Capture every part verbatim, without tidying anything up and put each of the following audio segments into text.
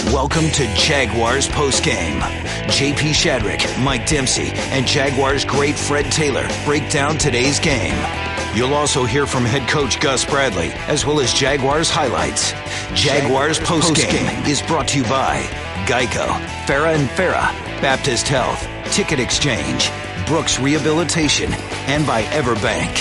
Welcome to Jaguars Postgame. J P Shadrick, Mike Dempsey, and Jaguars great Fred Taylor break down today's game. You'll also hear from head coach Gus Bradley, as well as Jaguars highlights. Jaguars, Jaguars Postgame Post is brought to you by Geico, Farah and Farah, Baptist Health, Ticket Exchange, Brooks Rehabilitation, and by Everbank.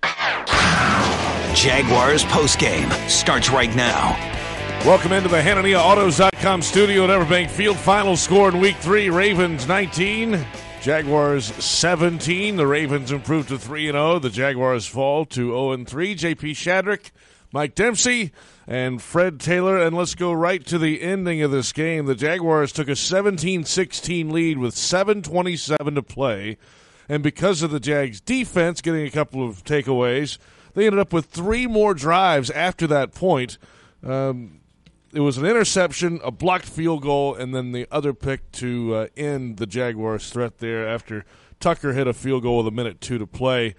Jaguars Postgame starts right now. Welcome into the Hanania Autos dot com studio at Everbank Field. Final score in week three, Ravens nineteen, Jaguars seventeen. The Ravens improved to three and oh. The Jaguars fall to oh and three. J P Shadrick, Mike Dempsey, and Fred Taylor. And let's go right to the ending of this game. The Jaguars took a seventeen sixteen lead with seven twenty-seven to play. And because of the Jags' defense getting a couple of takeaways, they ended up with three more drives after that point. Um, It was an interception, a blocked field goal, and then the other pick to uh, end the Jaguars' threat there after Tucker hit a field goal with a minute two to play.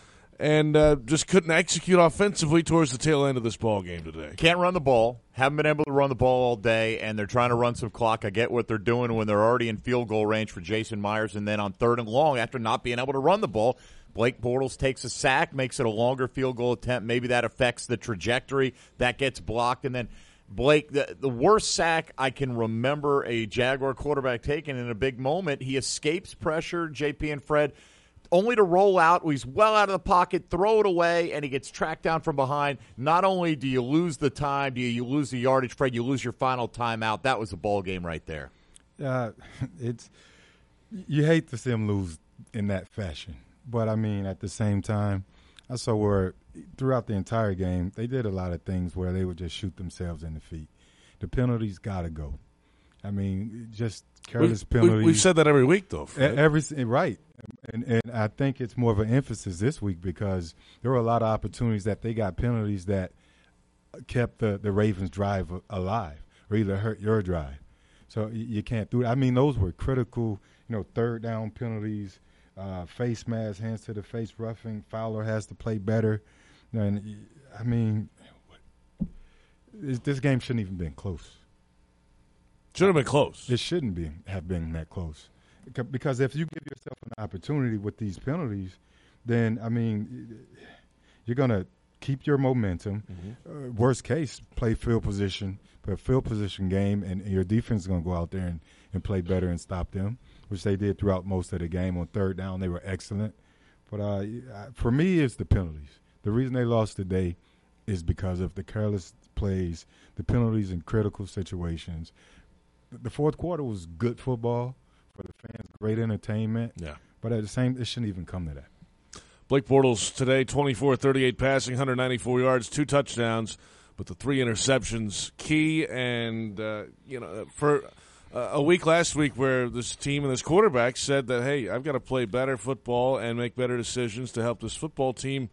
And uh, just couldn't execute offensively towards the tail end of this ball game today. Can't run the ball. Haven't been able to run the ball all day, and they're trying to run some clock. I get what they're doing when they're already in field goal range for Jason Myers, and then on third and long, after not being able to run the ball, Blake Bortles takes a sack, makes it a longer field goal attempt. Maybe that affects the trajectory. That gets blocked, and then Blake, the, the worst sack I can remember a Jaguar quarterback taking in a big moment, he escapes pressure, J P and Fred, only to roll out. He's well out of the pocket, throw it away, and he gets tracked down from behind. Not only do you lose the time, do you, you lose the yardage, Fred, you lose your final timeout. That was a ball game right there. Uh, it's you hate to see them lose in that fashion. But, I mean, at the same time, I saw where throughout the entire game, they did a lot of things where they would just shoot themselves in the feet. The penalties got to go. I mean, just careless we, penalties. We, we've said that every week, though. Fred. Every right. And, and I think it's more of an emphasis this week because there were a lot of opportunities that they got penalties that kept the, the Ravens' drive alive or either hurt your drive. So you can't do it. I mean, those were critical, you know, third down penalties. Uh, face mask, hands to the face, roughing. Fowler has to play better. And I mean, this, this game shouldn't even been close. Should have been close. It shouldn't be have been that close, because if you give yourself an opportunity with these penalties, then I mean, you're gonna keep your momentum. Mm-hmm. Uh, worst case, play field position, play a field position game, and, and your defense is gonna go out there and, and play better and stop them, which they did throughout most of the game. On third down, they were excellent. But uh, for me, it's the penalties. The reason they lost today is because of the careless plays, the penalties in critical situations. The fourth quarter was good football for the fans, great entertainment. Yeah. But at the same, it shouldn't even come to that. Blake Bortles today, twenty-four thirty-eight passing, one hundred ninety-four yards, two touchdowns, but the three interceptions key. And, uh, you know, for – Uh, a week last week where this team and this quarterback said that, hey, I've got to play better football and make better decisions to help this football team.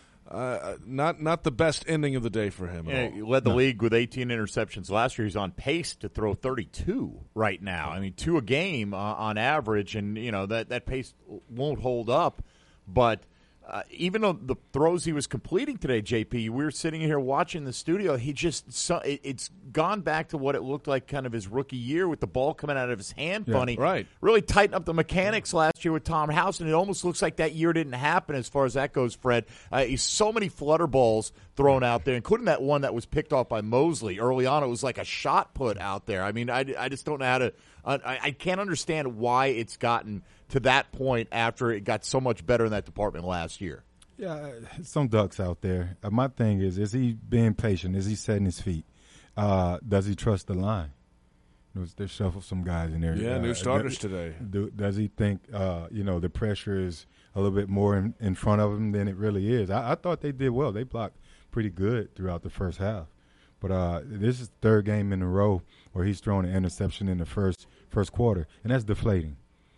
Uh, not not the best ending of the day for him. Yeah, he led the no. league with eighteen interceptions last year. He's on pace to throw thirty-two right now. I mean, two a game uh, on average, and you know that that pace won't hold up. But uh, even though the throws he was completing today, J P, we were sitting here watching the studio. He just so, it, it's gone back to what it looked like kind of his rookie year with the ball coming out of his hand yeah, funny. Right. Really tightened up the mechanics last year with Tom House, and it almost looks like that year didn't happen as far as that goes, Fred. Uh, he's so many flutter balls thrown out there, including that one that was picked off by Mosley early on. It was like a shot put out there. I mean, I, I just don't know how to uh, – I, I can't understand why it's gotten to that point after it got so much better in that department last year. Yeah, some ducks out there. Uh, my thing is, is he being patient? Is he setting his feet? Uh, does he trust the line? You know, they shuffle some guys in there. Yeah, uh, new starters do, today. Do, does he think, uh, you know, the pressure is a little bit more in, in front of him than it really is? I, I thought they did well. They blocked pretty good throughout the first half. But uh, this is the third game in a row where he's thrown an interception in the first first quarter, and that's deflating.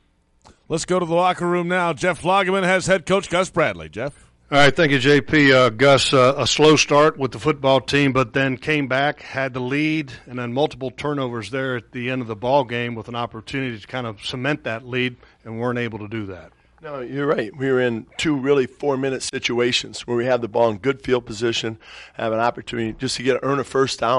Let's go to the locker room now. Jeff Lageman has head coach Gus Bradley. Jeff? All right, thank you, J P. Uh, Gus, uh, a slow start with the football team, but then came back, had the lead, and then multiple turnovers there at the end of the ball game with an opportunity to kind of cement that lead, and weren't able to do that. No, you're right. We were in two really four-minute situations where we have the ball in good field position, have an opportunity just to get earn a first down.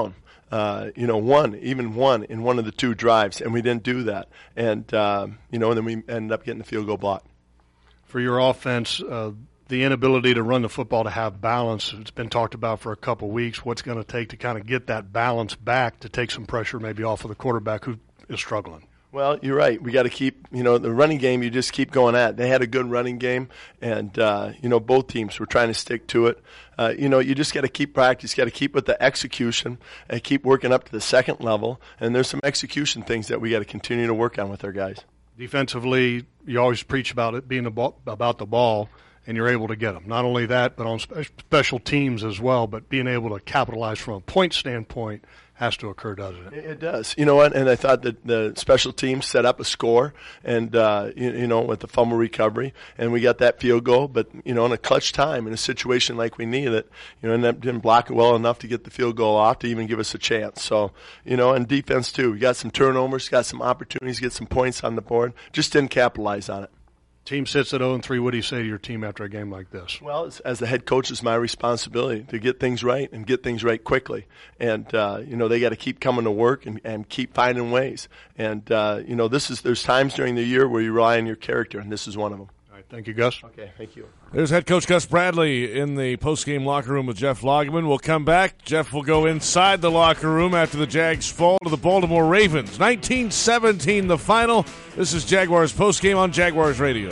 uh, you know, one, even one in one of the two drives, and we didn't do that. And, uh, you know, and then we ended up getting the field goal block. For your offense, uh, the inability to run the football to have balance, it's been talked about for a couple weeks. What's going to take to kind of get that balance back to take some pressure maybe off of the quarterback who is struggling? Well, you're right. We got to keep, you know, the running game, you just keep going at. They had a good running game, and, uh, you know, both teams were trying to stick to it. Uh, you know, you just got to keep practice, got to keep with the execution, and keep working up to the second level. And there's some execution things that we got to continue to work on with our guys. Defensively, you always preach about it being about the ball, and you're able to get them. Not only that, but on spe- special teams as well, but being able to capitalize from a point standpoint has to occur, doesn't it? It does. You know what? And I thought that the special teams set up a score, and uh, you, you know, with the fumble recovery, and we got that field goal. But you know, in a clutch time, in a situation like we needed it, you know, and that didn't block it well enough to get the field goal off to even give us a chance. So, you know, and defense too. We got some turnovers, got some opportunities, get some points on the board. Just didn't capitalize on it. Team sits at oh and three. What do you say to your team after a game like this? Well, as, as the head coach, it's my responsibility to get things right and get things right quickly. And, uh, you know, they got to keep coming to work and, and keep finding ways. And, uh, you know, this is there's times during the year where you rely on your character, and this is one of them. All right, thank you, Gus. Okay, thank you. There's head coach Gus Bradley in the post-game locker room with Jeff Lageman. We'll come back. Jeff will go inside the locker room after the Jags fall to the Baltimore Ravens. nineteen seventeen the final. This is Jaguars post-game on Jaguars Radio.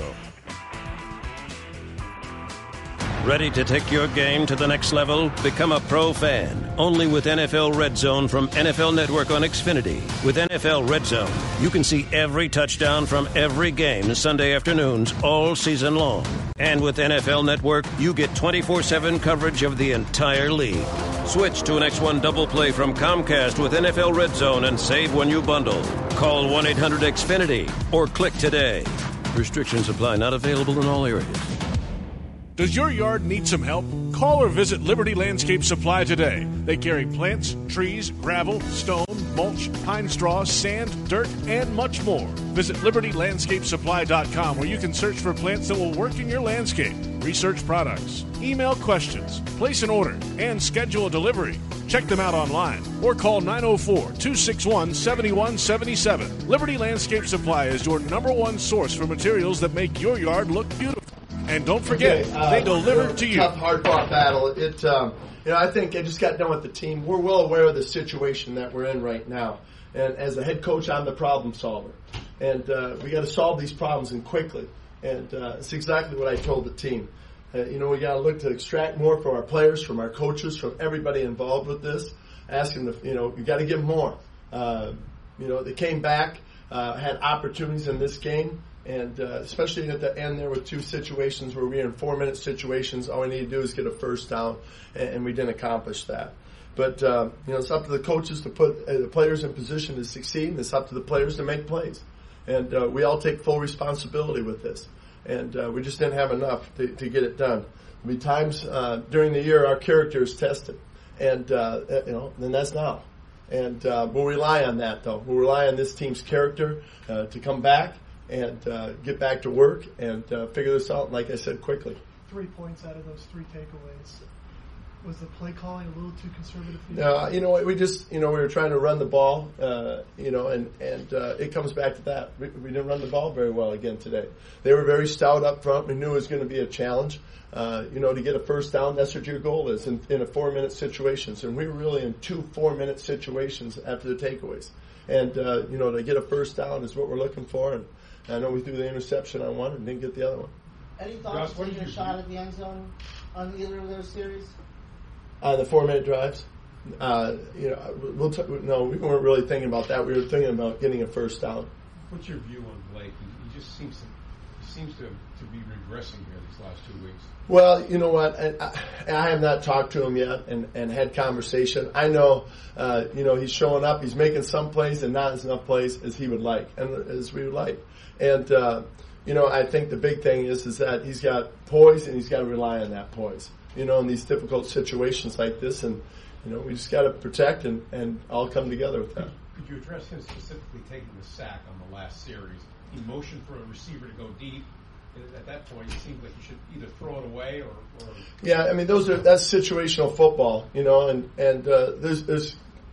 Ready to take your game to the next level? Become a pro fan. Only with N F L Red Zone from N F L Network on Xfinity. With N F L Red Zone, you can see every touchdown from every game Sunday afternoons all season long. And with N F L Network, you get twenty-four seven coverage of the entire league. Switch to an X one double play from Comcast with N F L Red Zone and save when you bundle. Call one eight hundred X Finity or click today. Restrictions apply. Not available in all areas. Does your yard need some help? Call or visit Liberty Landscape Supply today. They carry plants, trees, gravel, stone, mulch, pine straw, sand, dirt, and much more. Visit Liberty Landscape Supply dot com where you can search for plants that will work in your landscape, research products, email questions, place an order, and schedule a delivery. Check them out online or call nine oh four, two six one, seven one seven seven. Liberty Landscape Supply is your number one source for materials that make your yard look beautiful. And don't forget, okay, uh, they deliver to you. Tough, hard-fought battle. It, um, you know, I think I just got done with the team. We're well aware of the situation that we're in right now. And as a head coach, I'm the problem solver. And uh, we got to solve these problems and quickly. And uh, it's exactly what I told the team. Uh, you know, we got to look to extract more from our players, from our coaches, from everybody involved with this. Ask them to, you know, you got to give more. Uh, you know, they came back, uh, had opportunities in this game. And uh, especially at the end there with two situations where we were in four-minute situations, all we need to do is get a first down, and, and we didn't accomplish that. But, uh, you know, it's up to the coaches to put uh, the players in position to succeed, and it's up to the players to make plays. And uh, we all take full responsibility with this. And uh, we just didn't have enough to, to get it done. There'll be times uh, during the year our character is tested, and, uh, you know, and that's now. And uh, we'll rely on that, though. We'll rely on this team's character uh, to come back and uh, get back to work and uh, figure this out, like I said, quickly. Three points out of those three takeaways. Was the play calling a little too conservative for you? Uh, you know what, we just, you know, we were trying to run the ball, uh, you know, and, and uh, it comes back to that. We, we didn't run the ball very well again today. They were very stout up front. We knew it was going to be a challenge. Uh, you know, to get a first down, that's what your goal is in, in a four-minute situations. And we were really in two four-minute situations after the takeaways. And, uh, you know, to get a first down is what we're looking for. And I know we threw the interception on one and didn't get the other one. Any thoughts of taking a shot at the end zone on either of those series? Uh, the four-minute drives? Uh, you know, we'll t- no, we weren't really thinking about that. We were thinking about getting a first down. What's your view on Blake? He, he just seems to he seems to, to be regressing here these last two weeks. Well, you know what? I, I have not talked to him yet and, and had conversation. I know, uh, you know, he's showing up. He's making some plays and not as enough plays as he would like and as we would like. And, uh, you know, I think the big thing is is that he's got poise and he's got to rely on that poise, you know, in these difficult situations like this. And, you know, we just got to protect and, and all come together with that. Could you address him specifically taking the sack on the last series? He motioned for a receiver to go deep. At that point, it seems like you should either throw it away or, or. Yeah, I mean, those are that's situational football, you know, and and uh, there's there's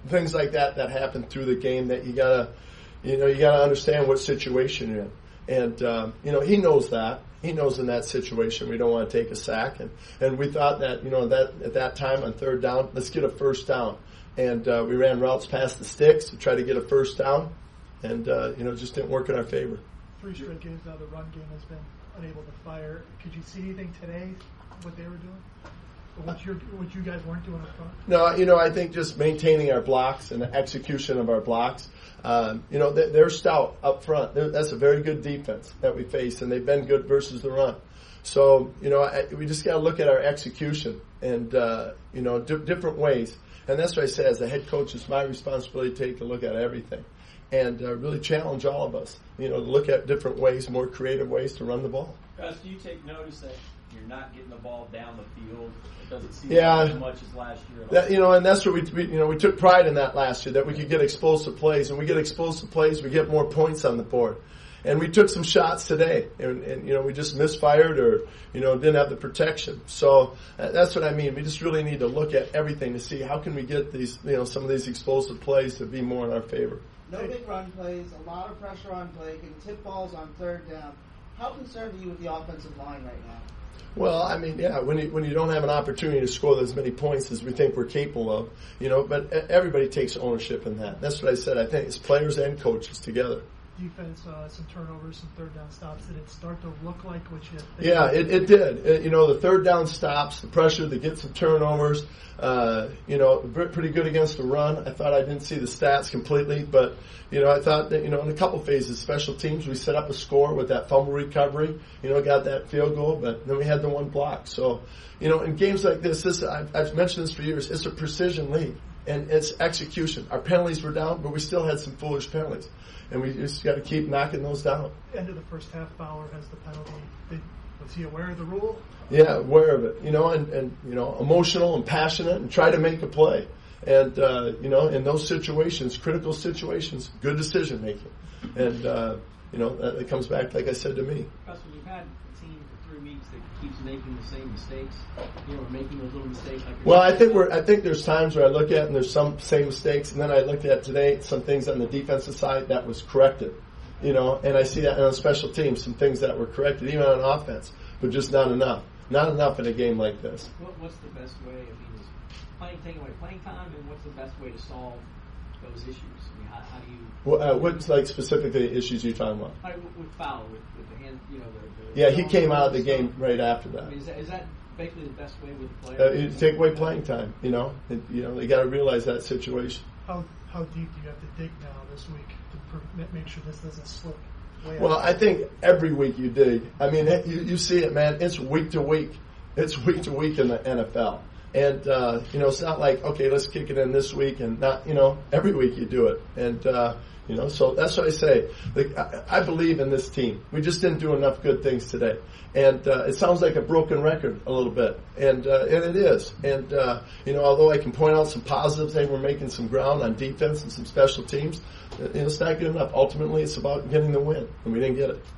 things like that that happen through the game that you gotta, you know, you gotta understand what situation you're in. And, um, you know, he knows that. He knows in that situation we don't want to take a sack. And, and we thought that, you know, that at that time on third down, let's get a first down. And uh, we ran routes past the sticks to try to get a first down. And, uh, you know, it just didn't work in our favor. Three straight games now the run game has been unable to fire. Could you see anything today, what they were doing? Or what, you're, what you guys weren't doing up front? No, you know, I think just maintaining our blocks and the execution of our blocks. Um, you know, they're, they're stout up front. They're, that's a very good defense that we face, and they've been good versus the run. So, you know, I, we just got to look at our execution and, uh, you know, di- different ways. And that's what I say, as a head coach, it's my responsibility to take a look at everything and uh, really challenge all of us, you know, to look at different ways, more creative ways to run the ball. Gus, do you take notice that you're not getting the ball down the field? It doesn't seem yeah, like as much as last year. At that, all. you know, and that's what we, we, you know, we took pride in that last year, that we could get explosive plays. And we get explosive plays, we get more points on the board. And we took some shots today, and, and you know, we just misfired or, you know, didn't have the protection. So uh, that's what I mean. We just really need to look at everything to see how can we get these, you know, some of these explosive plays to be more in our favor. No big run plays, a lot of pressure on Blake, and tip balls on third down. How concerned are you with the offensive line right now? Well, I mean, yeah, when you, when you don't have an opportunity to score as many points as we think we're capable of, you know, but everybody takes ownership in that. That's what I said. I think it's players and coaches together. Defense, uh, some turnovers, some third down stops. Did it start to look like what you think? Yeah, it, it did. It, you know, the third down stops, the pressure, they get some turnovers. Uh, you know, pretty good against the run. I thought I didn't see the stats completely, but, you know, I thought that, you know, in a couple phases, special teams, we set up a score with that fumble recovery, you know, got that field goal, but then we had the one block. So, you know, in games like this, this I've, I've mentioned this for years, it's a precision league, and it's execution. Our penalties were down, but we still had some foolish penalties. And we just got to keep knocking those down. End of the first half, Fowler has the penalty. Did, was he aware of the rule? Yeah, aware of it. You know, and, and you know, emotional and passionate, and try to make a play. And uh, you know, in those situations, critical situations, good decision making. And uh, you know, that, that comes back, like I said, to me. Russell, you've had a team for three weeks that keeps making the same mistakes. You know, making those little mistakes. Like well, I think we're. I think there's times where I look at and there's some same mistakes, and then I looked at today some things on the defensive side that was corrected. You know, and I see that on special teams, some things that were corrected, even on offense, but just not enough. Not enough in a game like this. What, what's the best way? I mean, is playing taking away playing time, and what's the best way to solve those issues? I mean, how, how do you? Well, uh, what's like specifically issues you're talking about? Like with Fowler, with, with the hand, you know. The, the yeah, he came out of the game right after that. I mean, is that, is that basically the best way with the Uh, player? you take away playing time. You know, it, you know they got to realize that situation. How how deep do you have to dig now this week to per- make sure this doesn't slip? Way Well, out? I think every week you dig. I mean, it, you, you see it, man. It's week to week. It's week to week in the N F L. And, uh, you know, it's not like, okay, let's kick it in this week and not, you know, every week you do it. And, uh, you know, so that's what I say. Like, I, I believe in this team. We just didn't do enough good things today. And, uh, it sounds like a broken record a little bit. And, uh, and it is. And, uh, you know, although I can point out some positives, they were making some ground on defense and some special teams, you know, it's not good enough. Ultimately, it's about getting the win. And we didn't get it.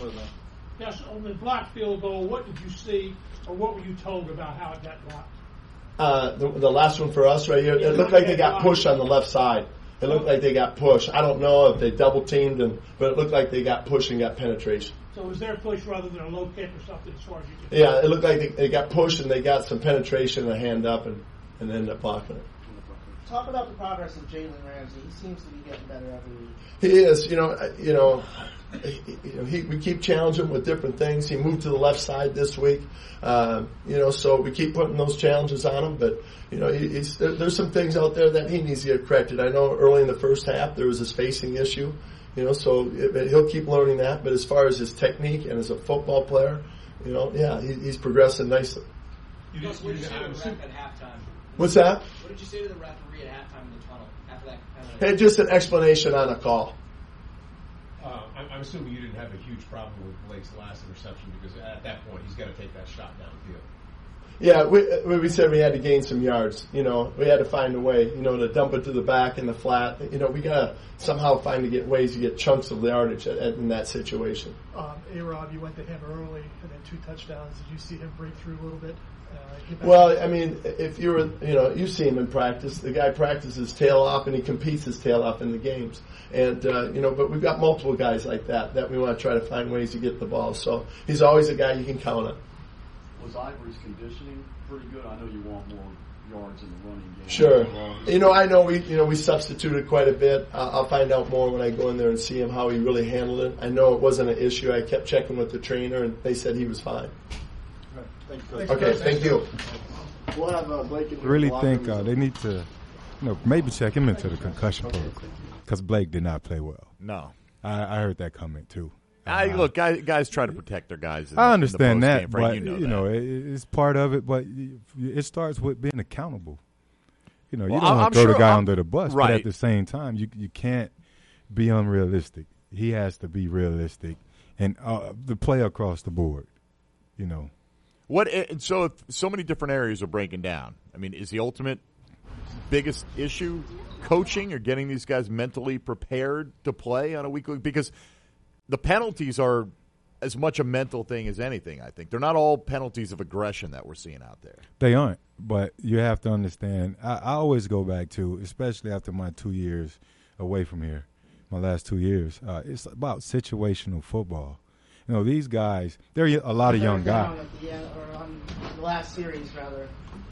Yes, on the blocked field goal, what did you see or what were you told about how it got blocked? Uh, the, the last one for us right here, it looked like they got pushed on the left side. It looked like they got pushed. I don't know if they double teamed, and, but it looked like they got pushed and got penetration. So was there a push rather than a low kick or something as far as you could Yeah, it looked like they, they got pushed and they got some penetration and a hand up and, and ended up blocking it. Talk about the progress of Jalen Ramsey. He seems to be getting better every week. He is, you know, you know, he, you know, he, we keep challenging him with different things. He moved to the left side this week, uh, you know, so we keep putting those challenges on him. But, you know, he, he's, there, there's some things out there that he needs to get corrected. I know early in the first half there was a spacing issue, you know, so it, he'll keep learning that. But as far as his technique and as a football player, you know, yeah, he, he's progressing nicely. You just, what did you say to the ref at halftime? What's that? What did you say to the referee at halftime in the tunnel after that? Kind of Hey, just an explanation on a call. Uh, I'm, I'm assuming you didn't have a huge problem with Blake's last interception because at that point he's got to take that shot downfield. Yeah, we, we said we had to gain some yards. You know, we had to find a way, you know, to dump it to the back in the flat. You know, we got to somehow find to get ways to get chunks of yardage at, at, in that situation. Um, A-Rob, you went to him early and then two touchdowns. Did you see him break through a little bit? Uh, well, I mean, if you were, you know, you see him in practice. The guy practices his tail off and he competes his tail off in the games. And, uh, you know, but we've got multiple guys like that that we want to try to find ways to get the ball. So he's always a guy you can count on. Was Ivory's conditioning pretty good? I know you want more yards in the running game. Sure. You know, I know we, you know, we substituted quite a bit. Uh, I'll find out more when I go in there and see him how he really handled it. I know it wasn't an issue. I kept checking with the trainer, and they said he was fine. Right. Thank you. Okay, thank you. We'll have uh, Blake in I really think uh, they need to, you know, maybe check him into the concussion protocol because Blake did not play well. No, I, I heard that comment too. I, look, guys, guys try to protect their guys. In I the, understand in the that, but but you know, you know it, it's part of it. But it starts with being accountable. You know, well, you don't want to throw sure the guy I'm, under the bus, right. but at the same time, you you can't be unrealistic. He has to be realistic and uh, the play across the board. You know, what? And so, if so many different areas are breaking down. I mean, is the ultimate biggest issue coaching or getting these guys mentally prepared to play on a weekly? Because the penalties are as much a mental thing as anything, I think. They're not all penalties of aggression that we're seeing out there. They aren't, but you have to understand, I, I always go back to, especially after my two years away from here, my last two years, uh, it's about situational football. You know, these guys, they're a lot of young guys. At the end, or on the last series, rather.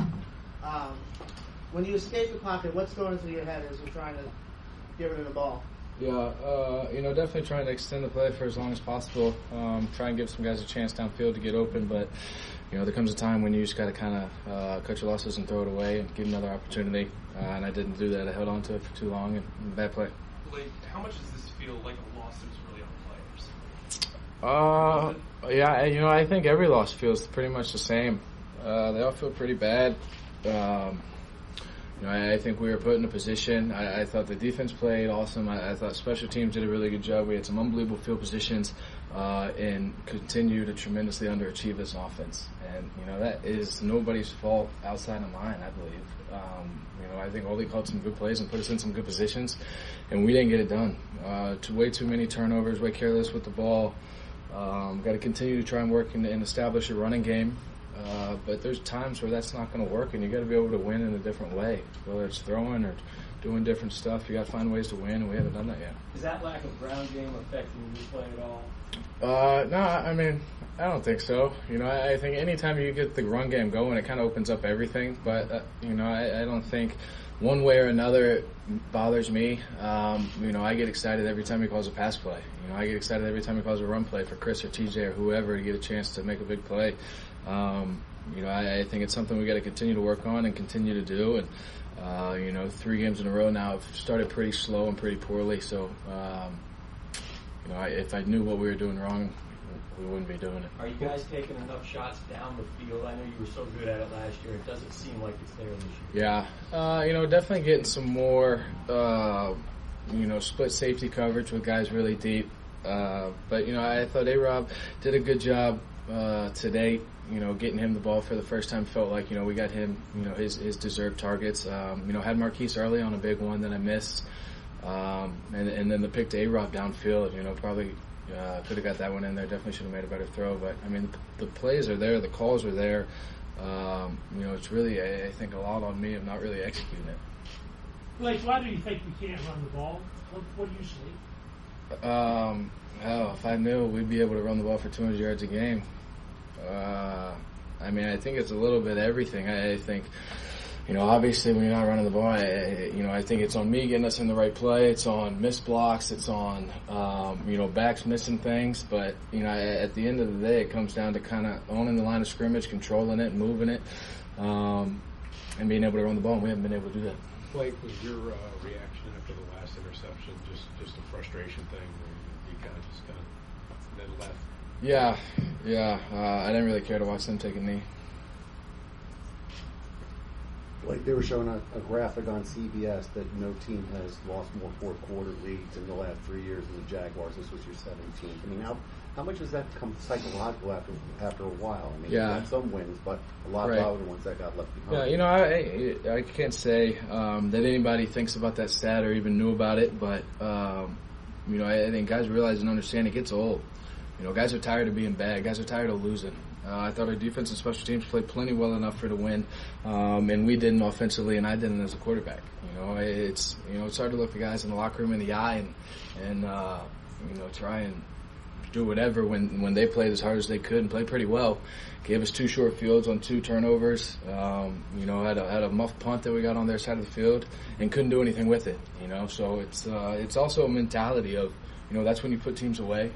Um, when you escape the pocket, what's going through your head as you're trying to get rid of the ball? Yeah, uh, you know, definitely trying to extend the play for as long as possible. Um, try and give some guys a chance downfield to get open, but you know, there comes a time when you just got to kind of uh, cut your losses and throw it away and give another opportunity. Uh, and I didn't do that. I held on to it for too long and, and bad play. Blake, how much does this feel like a loss that's really on Uh, players? yeah, you know, I think every loss feels pretty much the same. Uh, they all feel pretty bad. Um, You know, I, I think we were put in a position. I, I thought the defense played awesome. I, I thought special teams did a really good job. We had some unbelievable field positions uh, and continue to tremendously underachieve this offense. And, you know, that is nobody's fault outside of mine, I believe. Um, you know, I think Ole called some good plays and put us in some good positions, and we didn't get it done. Uh, too, way too many turnovers, way careless with the ball. Um, got to continue to try and work and, and establish a running game. Uh, but there's times where that's not going to work, and you got to be able to win in a different way, whether it's throwing or doing different stuff. You got to find ways to win, and we haven't done that yet. Is that lack of ground game affecting your play at all? Uh, no, I mean, I don't think so. You know, I, I think anytime you get the run game going, it kind of opens up everything. But uh, you know, I, I don't think one way or another it bothers me. Um, you know, I get excited every time he calls a pass play. You know, I get excited every time he calls a run play for Chris or T J or whoever to get a chance to make a big play. Um, you know, I, I think it's something we got to continue to work on and continue to do. And uh, you know, three games in a row now have started pretty slow and pretty poorly. So, um, you know, I, if I knew what we were doing wrong, we wouldn't be doing it. Are you guys taking enough shots down the field? I know you were so good at it last year. It doesn't seem like it's there this year. Yeah, uh, you know, definitely getting some more, uh, you know, split safety coverage with guys really deep. Uh, but you know, I thought A-Rob did a good job uh, today. You know, getting him the ball for the first time felt like, you know, we got him, you know, his, his deserved targets. Um, you know, had Marquise early on a big one that I missed. Um, and, and then the pick to A-Rob downfield, you know, probably uh, could have got that one in there. Definitely should have made a better throw. But, I mean, the plays are there. The calls are there. Um, you know, it's really, I, I think, a lot on me of not really executing it. Blake, why do you think we can't run the ball? What, what do you see? Um, hell, if I knew we'd be able to run the ball for two hundred yards a game. Uh, I mean, I think it's a little bit of everything. I, I think, you know, obviously when you're not running the ball, I, you know, I think it's on me getting us in the right play. It's on missed blocks. It's on, um, you know, backs missing things. But, you know, at the end of the day, it comes down to kind of owning the line of scrimmage, controlling it, moving it, um, and being able to run the ball. And we haven't been able to do that. Blake, was your uh, reaction after the last interception just, just a frustration thing where you kind of just kind of then left? Yeah, yeah. Uh, I didn't really care to watch them take a knee. like they were showing a, a graphic on C B S that no team has lost more fourth quarter leads in the last three years than the Jaguars. This was your seventeenth. I mean, how how much does that become psychological after after a while? I mean, Yeah. you had some wins, but a lot Right. of other ones that got left behind. Yeah, you know, I I can't say um, that anybody thinks about that stat or even knew about it, but um, you know, I, I think guys realize and understand it gets old. You know, guys are tired of being bad. Guys are tired of losing. Uh, I thought our defense and special teams played plenty well enough for the win, um, and we didn't offensively, and I didn't as a quarterback. You know, it's you know it's hard to look the guys in the locker room in the eye and and uh, you know try and do whatever when when they played as hard as they could and played pretty well. Gave us two short fields on two turnovers. Um, you know, had a had a muff punt that we got on their side of the field and couldn't do anything with it. You know, so it's uh, it's also a mentality of you know that's when you put teams away.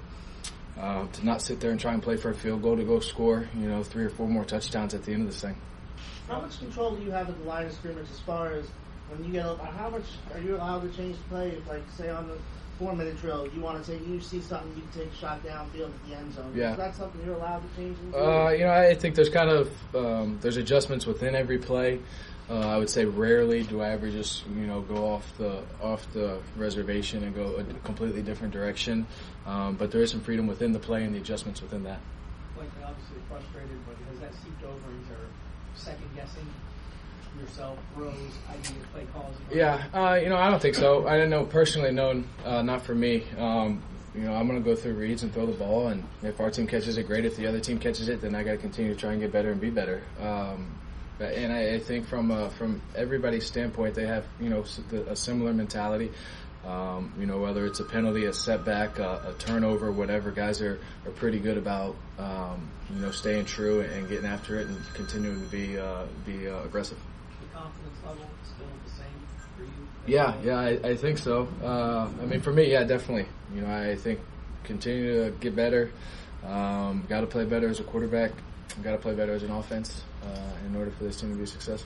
Uh, to not sit there and try and play for a field goal to go score, you know, three or four more touchdowns at the end of this thing. How much control do you have at the line of scrimmage as far as when you get up? How much are you allowed to change the play? If, like, say on the four-minute drill, you want to take, you see something, you can take a shot downfield at the end zone. Yeah. Is that something you're allowed to change? Into? Uh, you know, I think there's kind of um, there's adjustments within every play. Uh, I would say rarely do I ever just you know go off the off the reservation and go a completely different direction. Um, but there is some freedom within the play and the adjustments within that. Like, obviously frustrated, but has that seeped over into second guessing yourself, Rose, idea of play calls? Yeah, uh, you know, I don't think so. I didn't know personally, known uh, not for me. Um, you know, I'm going to go through reads and throw the ball, and if our team catches it, great. If the other team catches it, then I got to continue to try and get better and be better. Um, and I, I think from uh, from everybody's standpoint, they have you know a similar mentality. Um, you know, whether it's a penalty, a setback, a, a turnover, whatever, guys are, are pretty good about, um, you know, staying true and getting after it and continuing to be uh, be uh, aggressive. The confidence level is still the same for you? Yeah, yeah, I, I think so. Uh, I mean, for me, yeah, definitely. You know, I think continue to get better. Um, got to play better as a quarterback. Got to play better as an offense uh, in order for this team to be successful.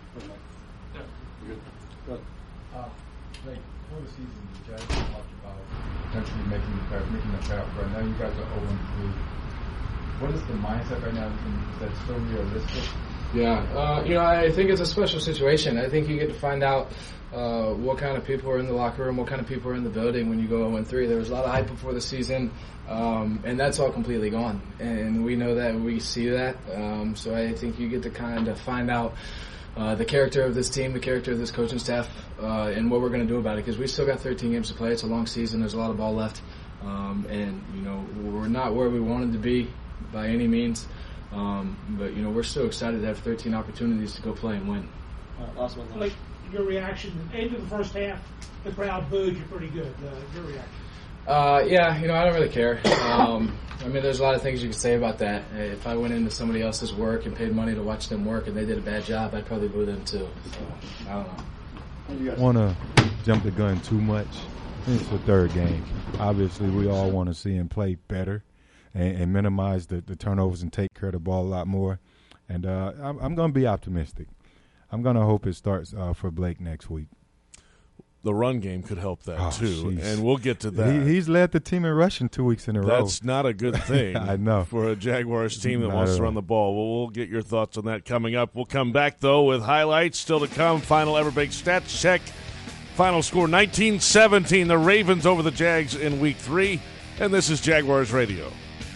Yeah. Good. Good. Uh, like, before the season, the Jags talked about potentially making the playoff, making the playoff run. Now you guys are oh and three. What is the mindset right now? Is that still realistic? Yeah, uh, you know, I think it's a special situation. I think you get to find out uh, what kind of people are in the locker room, what kind of people are in the building when you go oh and three. There was a lot of hype before the season, um, and that's all completely gone. And we know that, we see that. Um, so I think you get to kind of find out Uh, the character of this team, the character of this coaching staff, uh, and what we're going to do about it. Because we still got thirteen games to play. It's a long season. There's a lot of ball left. Um, and, you know, we're not where we wanted to be by any means. Um, but, you know, we're still excited to have thirteen opportunities to go play and win. Uh, last one. Like, your reaction, end of the first half, the crowd booed you pretty good. Uh, your reaction? Uh, yeah, you know, I don't really care. Um, I mean, there's a lot of things you could say about that. If I went into somebody else's work and paid money to watch them work and they did a bad job, I'd probably boo them too. So, I don't know. Want to jump the gun too much? It's the third game. Obviously, we all want to see him play better and, and minimize the, the turnovers and take care of the ball a lot more. And uh, I'm, I'm going to be optimistic. I'm going to hope it starts uh, for Blake next week. The run game could help that, oh, too, geez. and we'll get to that. He, he's led the team in rushing two weeks in a row. That's not a good thing I know. for a Jaguars team that Not wants at to run all. the ball. Well, we'll get your thoughts on that coming up. We'll come back, though, with highlights still to come. Final Everbank stats check. Final score nineteen seventeen. The Ravens over the Jags in week three. And this is Jaguars Radio.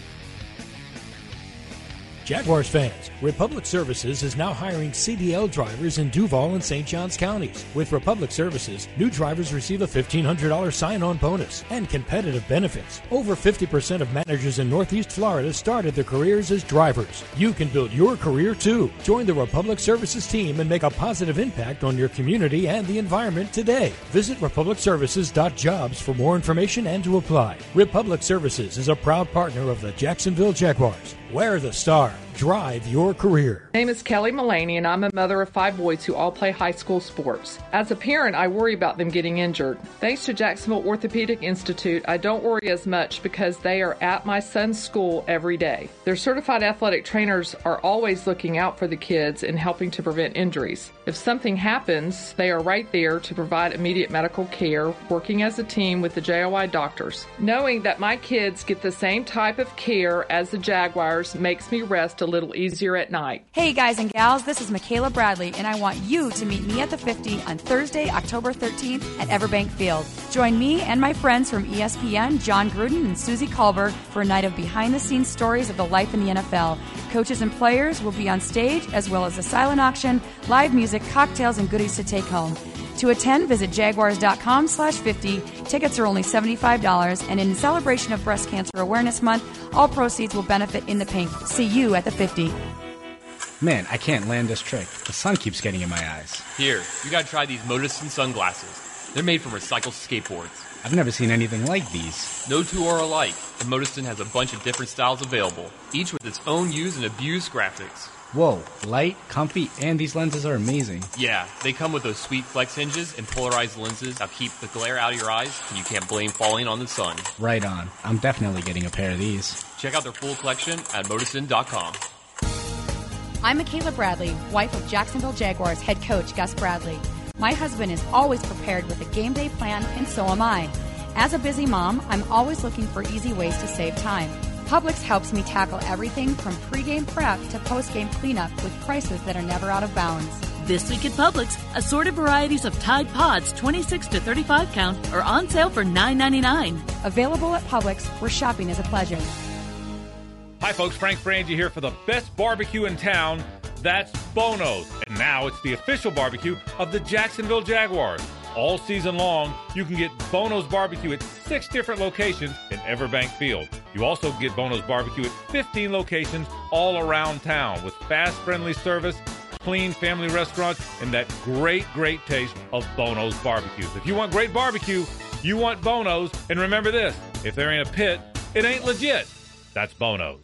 Jaguars fans, Republic Services is now hiring C D L drivers in Duval and Saint Johns counties. With Republic Services, new drivers receive a fifteen hundred dollars sign-on bonus and competitive benefits. Over fifty percent of managers in Northeast Florida started their careers as drivers. You can build your career too. Join the Republic Services team and make a positive impact on your community and the environment today. Visit republic services dot jobs for more information and to apply. Republic Services is a proud partner of the Jacksonville Jaguars. Wear the star. Drive your career. My name is Kelly Mullaney, and I'm a mother of five boys who all play high school sports. As a parent, I worry about them getting injured. Thanks to Jacksonville Orthopedic Institute, I don't worry as much because they are at my son's school every day. Their certified athletic trainers are always looking out for the kids and helping to prevent injuries. If something happens, they are right there to provide immediate medical care, working as a team with the J O I doctors. Knowing that my kids get the same type of care as the Jaguars makes me rest a little easier at night. Hey guys and gals, this is Michaela Bradley, and I want you to meet me at the fifty on Thursday, October thirteenth at Everbank Field. Join me and my friends from E S P N, John Gruden and Susie Colbert, for a night of behind-the-scenes stories of the life in the N F L. Coaches and players will be on stage, as well as a silent auction, live music, cocktails, and goodies to take home. To attend, visit jaguars.com slash 50. Tickets are only seventy-five dollars, and in celebration of Breast Cancer Awareness Month, all proceeds will benefit In the Pink. See you at the fifty. Man, I can't land this trick. The sun keeps getting in my eyes. Here, you gotta try these Modison sunglasses. They're made from recycled skateboards. I've never seen anything like these. No two are alike, and Modison has a bunch of different styles available, each with its own used and abused graphics. Whoa, light, comfy, and these lenses are amazing. Yeah, they come with those sweet flex hinges and polarized lenses that keep the glare out of your eyes, and you can't blame falling on the sun. Right on. I'm definitely getting a pair of these. Check out their full collection at modison dot com. I'm Michaela Bradley, wife of Jacksonville Jaguars head coach Gus Bradley. My husband is always prepared with a game day plan, and so am I. As a busy mom, I'm always looking for easy ways to save time. Publix helps me tackle everything from pregame prep to postgame cleanup with prices that are never out of bounds. This week at Publix, assorted varieties of Tide Pods twenty-six to thirty-five count are on sale for nine ninety-nine. Available at Publix, where shopping is a pleasure. Hi folks, Frank Frangie here for the best barbecue in town. That's Bono's. And now it's the official barbecue of the Jacksonville Jaguars. All season long, you can get Bono's Barbecue at six different locations in Everbank Field. You also get Bono's Barbecue at fifteen locations all around town with fast, friendly service, clean family restaurants, and that great, great taste of Bono's Barbecues. If you want great barbecue, you want Bono's. And remember this, if there ain't a pit, it ain't legit. That's Bono's.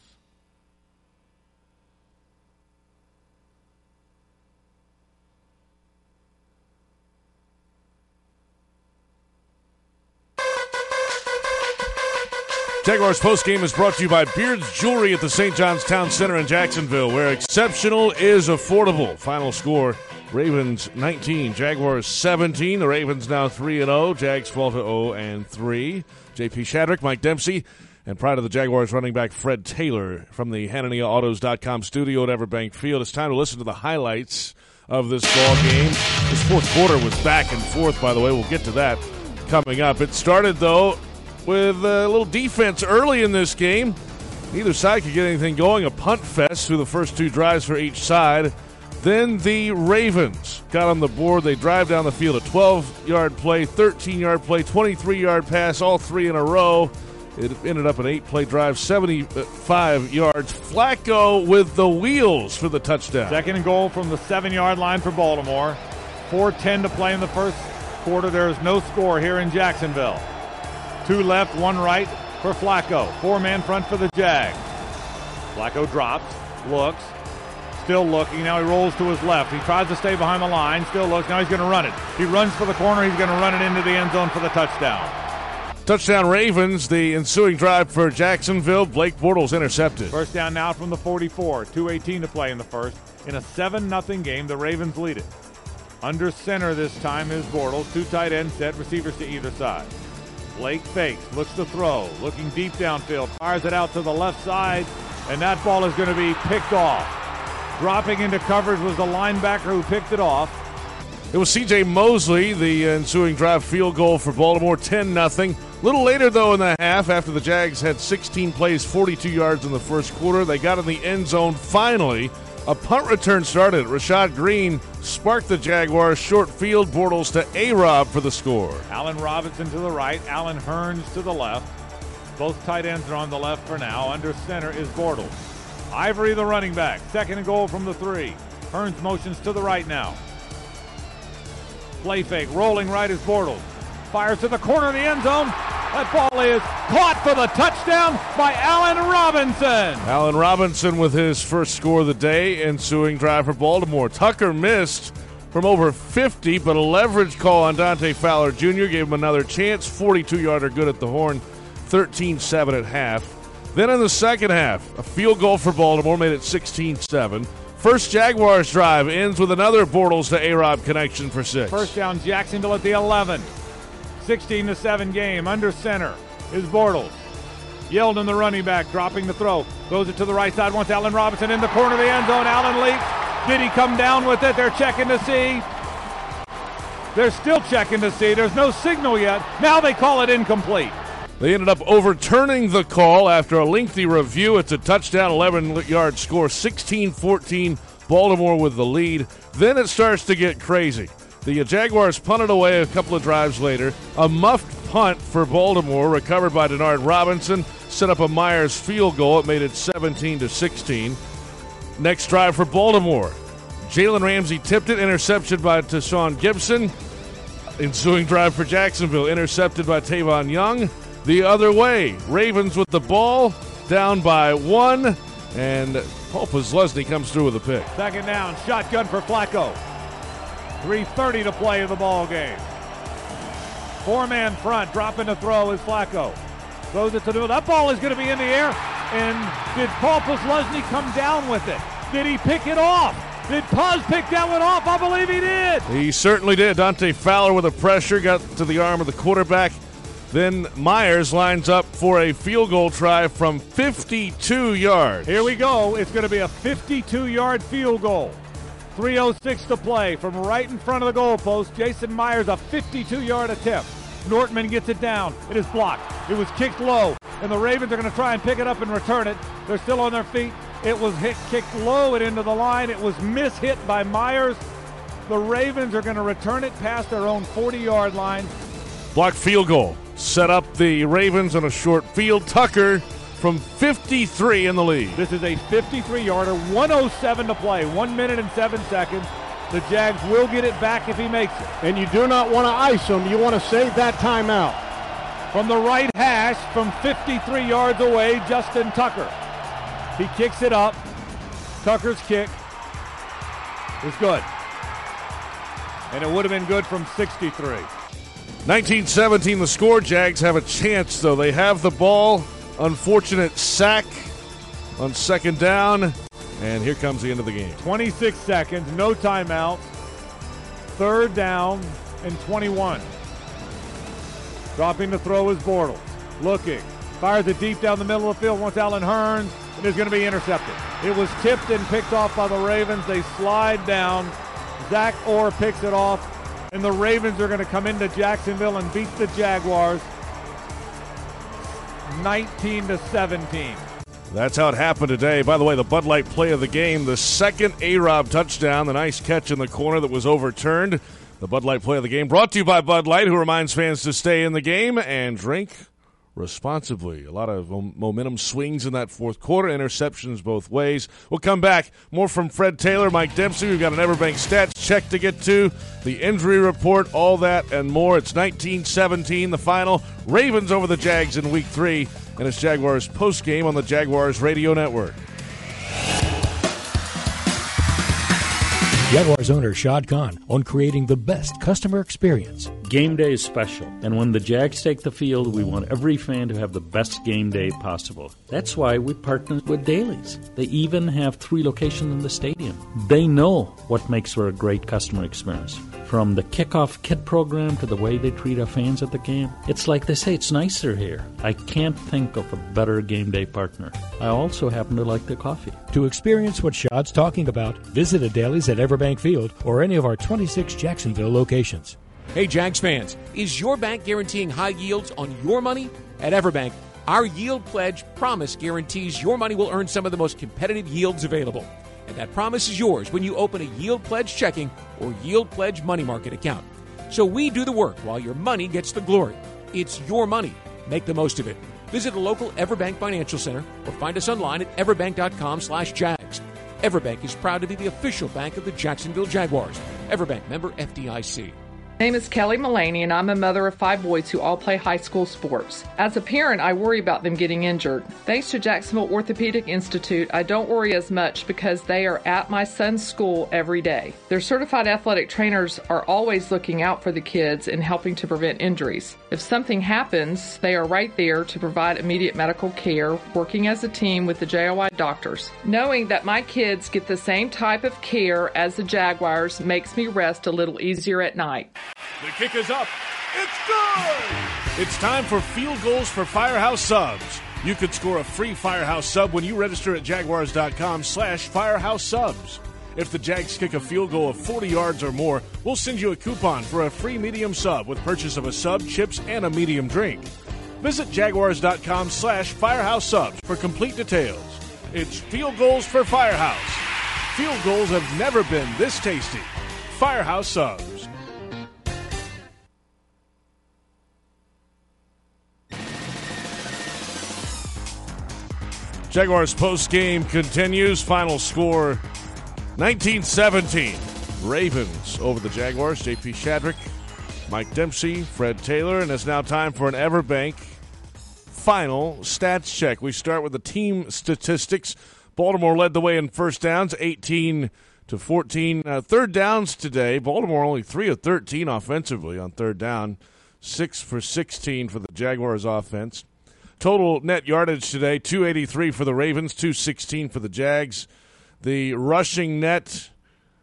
Jaguars postgame is brought to you by Beard's Jewelry at the Saint John's Town Center in Jacksonville, where exceptional is affordable. Final score, Ravens nineteen, Jaguars seventeen. The Ravens now three and oh. Jags fall to oh and three. J P Shadrick, Mike Dempsey, and pride of the Jaguars running back Fred Taylor from the Hanania Autos dot com studio at Everbank Field. It's time to listen to the highlights of this ball game. This fourth quarter was back and forth, by the way. We'll get to that coming up. It started, though, with a little defense early in this game. Neither side could get anything going. A punt fest through the first two drives for each side. Then the Ravens got on the board. They drive down the field. A twelve-yard play, thirteen-yard play, twenty-three-yard pass, all three in a row. It ended up an eight-play drive, seventy-five yards. Flacco with the wheels for the touchdown. Second and goal from the seven-yard line for Baltimore. four ten to play in the first quarter. There is no score here in Jacksonville. Two left, one right for Flacco. Four-man front for the Jags. Flacco drops, looks, still looking. Now he rolls to his left. He tries to stay behind the line, still looks. Now he's going to run it. He runs for the corner. He's going to run it into the end zone for the touchdown. Touchdown Ravens. The ensuing drive for Jacksonville. Blake Bortles intercepted. First down now from the forty-four. two eighteen to play in the first. In a seven nothing game, the Ravens lead it. Under center this time is Bortles. Two tight ends set, receivers to either side. Blake fakes, looks to throw, looking deep downfield, fires it out to the left side, and that ball is going to be picked off. Dropping into coverage was the linebacker who picked it off. It was C J Mosley, the ensuing drive field goal for Baltimore, ten nothing. A little later, though, in the half, after the Jags had sixteen plays, forty-two yards in the first quarter, they got in the end zone finally. A punt return started. Rashad Green sparked the Jaguars. Short field, Bortles to A-Rob for the score. Allen Robinson to the right, Allen Hurns to the left. Both tight ends are on the left for now. Under center is Bortles. Ivory, the running back. Second and goal from the three. Hurns motions to the right now. Play fake. Rolling right is Bortles. Fires to the corner of the end zone. That ball is caught for the touchdown by Allen Robinson. Allen Robinson with his first score of the day. Ensuing drive for Baltimore. Tucker missed from over fifty, but a leverage call on Dante Fowler Junior gave him another chance. forty-two-yarder good at the horn. thirteen seven at half. Then in the second half, a field goal for Baltimore made it sixteen seven. First Jaguars drive ends with another Bortles to A-Rob connection for six. First down, Jacksonville at the eleven. sixteen to seven game. Under center is Bortles. Yeldon, the running back, dropping the throw. Throws it to the right side, wants Allen Robinson in the corner of the end zone. Allen leaks. Did he come down with it? They're checking to see. They're still checking to see. There's no signal yet. Now they call it incomplete. They ended up overturning the call after a lengthy review. It's a touchdown, eleven-yard score, sixteen fourteen, Baltimore with the lead. Then it starts to get crazy. The Jaguars punted away a couple of drives later. A muffed punt for Baltimore, recovered by Denard Robinson, set up a Myers field goal. It made it seventeen to sixteen. Next drive for Baltimore. Jalen Ramsey tipped it, interception by Tashawn Gibson. Ensuing drive for Jacksonville, intercepted by Tavon Young. The other way, Ravens with the ball, down by one, and Paul Posluszny comes through with a pick. Second down, shotgun for Flacco. three thirty to play in the ball game. Four-man front, dropping the throw is Flacco. Throws it to the, that ball is going to be in the air, and did Paul Posluszny come down with it? Did he pick it off? Did Puz pick that one off? I believe he did. He certainly did. Dante Fowler with a pressure, got to the arm of the quarterback. Then Myers lines up for a field goal try from fifty-two yards. Here we go. It's going to be a fifty-two-yard field goal. three oh six to play from right in front of the goalpost. Jason Myers, a fifty-two-yard attempt. Nortman gets it down. It is blocked. It was kicked low, and the Ravens are going to try and pick it up and return it. They're still on their feet. It was hit, kicked low and into the line. It was mishit by Myers. The Ravens are going to return it past their own forty-yard line. Blocked field goal. Set up the Ravens on a short field. Tucker from fifty-three in the lead. This is a fifty-three-yarder, one oh seven to play, one minute and seven seconds. The Jags will get it back if he makes it. And you do not want to ice him. You want to save that timeout. From the right hash, from fifty-three yards away, Justin Tucker. He kicks it up. Tucker's kick is good. And it would have been good from sixty-three. nineteen seventeen the score. Jags have a chance, though. They have the ball. Unfortunate sack on second down. And here comes the end of the game. twenty-six seconds, no timeout. Third down and twenty-one. Dropping the throw is Bortles. Looking. Fires it deep down the middle of the field. Wants Allen Hurns. It is going to be intercepted. It was tipped and picked off by the Ravens. They slide down. Zach Orr picks it off. And the Ravens are going to come into Jacksonville and beat the Jaguars nineteen to seventeen. That's how it happened today. By the way, the Bud Light play of the game, the second A-Rob touchdown, the nice catch in the corner that was overturned. The Bud Light play of the game brought to you by Bud Light, who reminds fans to stay in the game and drink responsibly. A lot of momentum swings in that fourth quarter, interceptions both ways. We'll come back. More from Fred Taylor, Mike Dempsey. We've got an Everbank stats check to get to, the injury report, all that and more. It's nineteen seventeen, the final. Ravens over the Jags in week three, and it's Jaguars postgame on the Jaguars Radio Network. Jaguars owner Shad Khan on creating the best customer experience. Game day is special, and when the Jags take the field, we want every fan to have the best game day possible. That's why we partner with Dailies. They even have three locations in the stadium. They know what makes for a great customer experience. From the kickoff kit program to the way they treat our fans at the game, it's like they say, it's nicer here. I can't think of a better game day partner. I also happen to like their coffee. To experience what Shad's talking about, visit a Dailies at Everbank Field or any of our twenty-six Jacksonville locations. Hey, Jags fans, is your bank guaranteeing high yields on your money? At Everbank, our Yield Pledge promise guarantees your money will earn some of the most competitive yields available. And that promise is yours when you open a Yield Pledge checking or Yield Pledge money market account. So we do the work while your money gets the glory. It's your money. Make the most of it. Visit a local Everbank Financial Center or find us online at everbank.com slash Jags. Everbank is proud to be the official bank of the Jacksonville Jaguars. Everbank, member F D I C. My name is Kelly Mullaney, and I'm a mother of five boys who all play high school sports. As a parent, I worry about them getting injured. Thanks to Jacksonville Orthopedic Institute, I don't worry as much because they are at my son's school every day. Their certified athletic trainers are always looking out for the kids and helping to prevent injuries. If something happens, they are right there to provide immediate medical care, working as a team with the J O I doctors. Knowing that my kids get the same type of care as the Jaguars makes me rest a little easier at night. The kick is up. It's good! It's time for Field Goals for Firehouse Subs. You could score a free Firehouse sub when you register at jaguars.com slash firehouse subs. If the Jags kick a field goal of forty yards or more, we'll send you a coupon for a free medium sub with purchase of a sub, chips, and a medium drink. Visit jaguars.com slash firehouse subs for complete details. It's field goals for Firehouse. Field goals have never been this tasty. Firehouse subs. Jaguars post-game continues. Final score, nineteen seventeen. Ravens over the Jaguars. J P Shadrick, Mike Dempsey, Fred Taylor, and it's now time for an Everbank final stats check. We start with the team statistics. Baltimore led the way in first downs, eighteen to fourteen. Uh, third downs today, Baltimore only three of thirteen offensively on third down, six for sixteen for the Jaguars offense. Total net yardage today, two eighty-three for the Ravens, two sixteen for the Jags. The rushing net,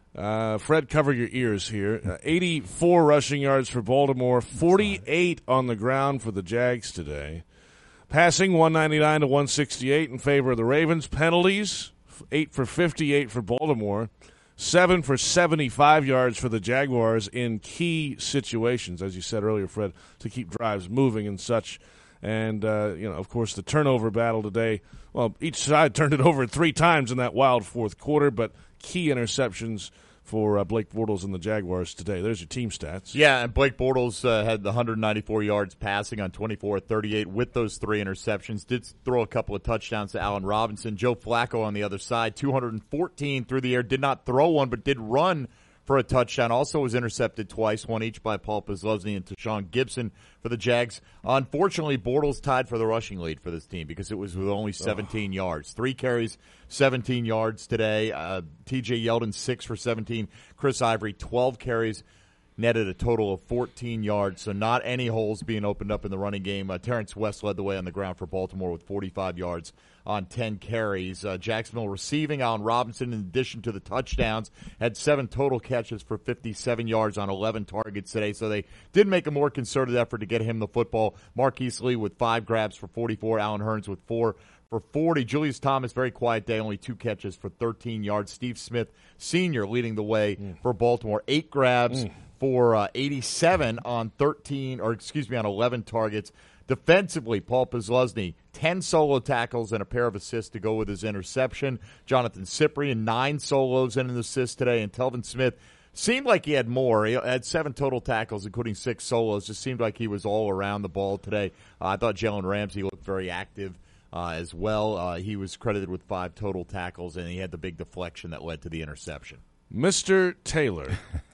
uh, Fred, cover your ears here, uh, eighty-four rushing yards for Baltimore, forty-eight on the ground for the Jags today. Passing, one ninety-nine to one sixty-eight in favor of the Ravens. Penalties, eight for fifty-eight for Baltimore, seven for seventy-five yards for the Jaguars in key situations, as you said earlier, Fred, to keep drives moving and such. And, uh, you know, of course, the turnover battle today, well, each side turned it over three times in that wild fourth quarter, but key interceptions for uh, Blake Bortles and the Jaguars today. There's your team stats. Yeah, and Blake Bortles uh, had the one hundred ninety-four yards passing on twenty-four of thirty-eight with those three interceptions. Did throw a couple of touchdowns to Allen Robinson. Joe Flacco on the other side, two hundred fourteen through the air. Did not throw one, but did run for a touchdown. Also was intercepted twice, one each by Paul Posluszny and Tashawn Gibson for the Jags. Unfortunately, Bortles tied for the rushing lead for this team because it was with only seventeen oh. yards. Three carries, seventeen yards today. Uh, T J Yeldon, six for seventeen. Chris Ivory, twelve carries, netted a total of fourteen yards. So not any holes being opened up in the running game. Uh, Terrence West led the way on the ground for Baltimore with forty-five yards on ten carries. Uh, Jacksonville receiving, Allen Robinson, in addition to the touchdowns, had seven total catches for fifty-seven yards on eleven targets today. So they did make a more concerted effort to get him the football. Marquise Lee with five grabs for forty-four. Allen Hurns with four for forty. Julius Thomas, very quiet day, only two catches for thirteen yards. Steve Smith, Senior, leading the way mm. for Baltimore. Eight grabs mm. for uh, eighty-seven on thirteen, or excuse me, on eleven targets. Defensively, Paul Posluszny, ten solo tackles and a pair of assists to go with his interception. Jonathan Cyprien, nine solos and an assist today. And Telvin Smith seemed like he had more. He had seven total tackles, including six solos. Just seemed like he was all around the ball today. Uh, I thought Jalen Ramsey looked very active uh, as well. Uh, he was credited with five total tackles, and he had the big deflection that led to the interception. Mister Taylor,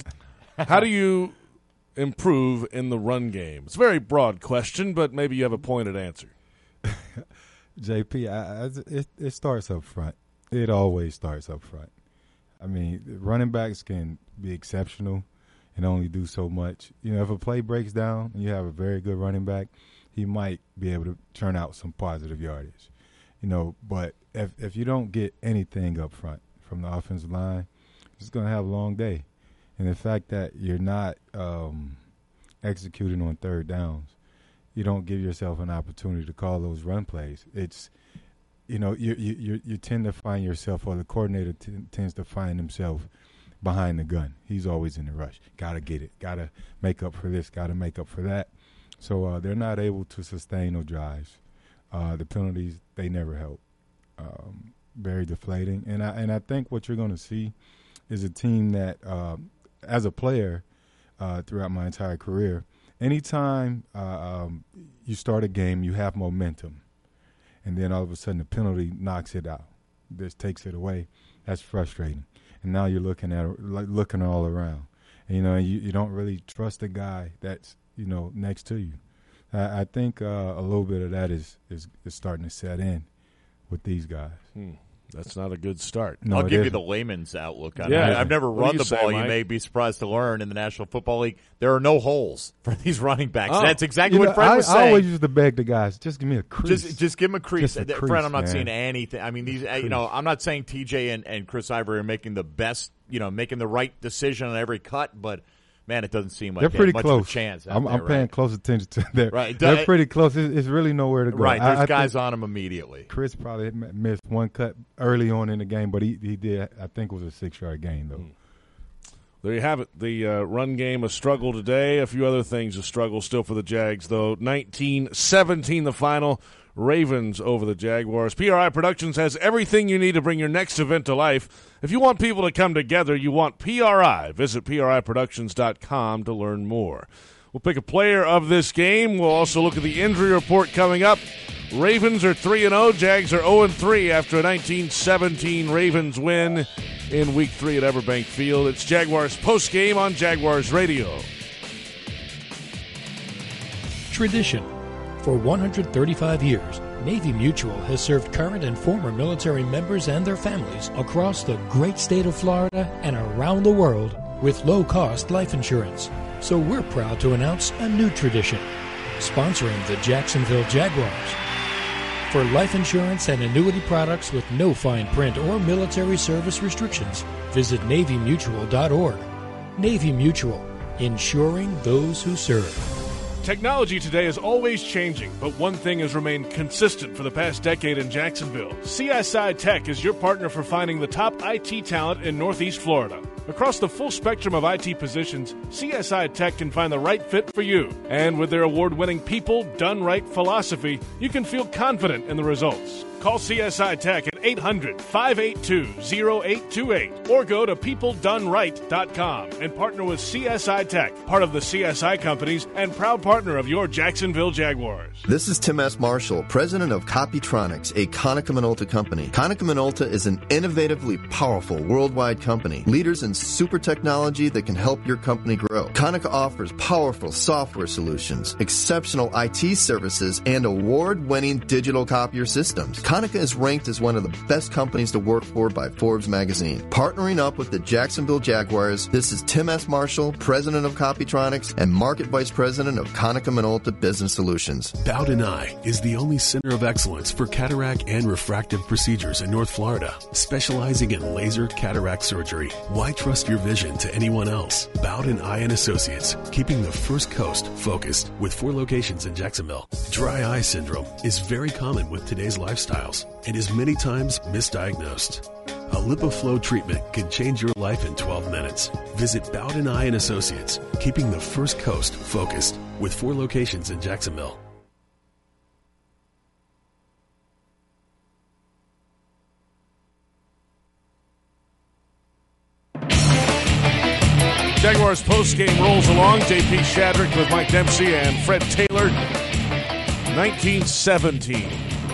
how do you improve in the run game? It's a very broad question, but maybe you have a pointed answer. J P, I, I, it, it starts up front. It always starts up front. I mean, running backs can be exceptional and only do so much. You know, if a play breaks down and you have a very good running back, he might be able to turn out some positive yardage. You know, but if if you don't get anything up front from the offensive line, it's going to have a long day. And the fact that you're not um, executing on third downs, you don't give yourself an opportunity to call those run plays. It's, you know, you you you, you tend to find yourself, or the coordinator t- tends to find himself behind the gun. He's always in the rush. Got to get it. Got to make up for this. Got to make up for that. So uh, they're not able to sustain those drives. Uh, the penalties, they never help. Um, very deflating. And I and I think what you're going to see is a team that, uh, as a player, uh, throughout my entire career, anytime uh, um, you start a game, you have momentum, and then all of a sudden the penalty knocks it out, just takes it away. That's frustrating. And now you're looking at like looking all around, and, you know, you, you don't really trust the guy that's, you know, next to you. I, I think uh, a little bit of that is, is is starting to set in with these guys. Hmm. That's not a good start. No, I'll give isn't. you the layman's outlook on yeah. it. I've never what run the say, ball. Mike? You may be surprised to learn in the National Football League, there are no holes for these running backs. Oh. That's exactly you what know, Fred was I, saying. I always used to beg the guys, just give me a crease. Just, just give him a crease. A crease Fred, I'm not man. seeing anything. I mean, these. You know, I'm not saying T J and, and Chris Ivory are making the best, you know, making the right decision on every cut, but man, it doesn't seem like they're they pretty have much close. of a chance. Out I'm, there, I'm paying right? close attention to them. Right. They're I- pretty close. It's, it's really nowhere to go. Right, there's I, I guys think on them immediately. Chris probably m- missed one cut early on in the game, but he, he did, I think it was a six-yard gain, though. There you have it. The uh, run game, a struggle today. A few other things, a struggle still for the Jags, though. nineteen seventeen the final. Ravens over the Jaguars. P R I Productions has everything you need to bring your next event to life. If you want people to come together, you want P R I. Visit P R I productions dot com to learn more. We'll pick a player of this game. We'll also look at the injury report coming up. Ravens are three and oh. Jags are oh and three after a nineteen seventeen Ravens win in Week three at Everbank Field. It's Jaguars postgame on Jaguars Radio. Tradition. For one hundred thirty-five years, Navy Mutual has served current and former military members and their families across the great state of Florida and around the world with low-cost life insurance. So we're proud to announce a new tradition, sponsoring the Jacksonville Jaguars. For life insurance and annuity products with no fine print or military service restrictions, visit Navy Mutual dot org. Navy Mutual, insuring those who serve. Technology today is always changing, but one thing has remained consistent for the past decade in Jacksonville. C S I Tech is your partner for finding the top I T talent in Northeast Florida. Across the full spectrum of I T positions, C S I Tech can find the right fit for you. And with their award-winning People Done Right philosophy, you can feel confident in the results. Call C S I Tech at eight hundred, five eight two, oh eight two eight or go to people done right dot com and partner with C S I Tech, part of the C S I companies and proud partner of your Jacksonville Jaguars. This is Tim S. Marshall, president of Copytronics, a Konica Minolta company. Konica Minolta is an innovatively powerful worldwide company, leaders in super technology that can help your company grow. Konica offers powerful software solutions, exceptional I T services, and award-winning digital copier systems. Konica is ranked as one of the best companies to work for by Forbes magazine. Partnering up with the Jacksonville Jaguars, this is Tim S. Marshall, president of Copytronics and market vice president of Konica Minolta Business Solutions. Bowden Eye is the only center of excellence for cataract and refractive procedures in North Florida, specializing in laser cataract surgery. Why trust your vision to anyone else? Bowden Eye and Associates, keeping the First Coast focused with four locations in Jacksonville. Dry eye syndrome is very common with today's lifestyles and is many times misdiagnosed. A LipiFlow treatment can change your life in twelve minutes. Visit Bowden Eye and Associates, keeping the First Coast focused with four locations in Jacksonville. Jaguars postgame rolls along. J P Shadrick with Mike Dempsey and Fred Taylor. nineteen seventeen.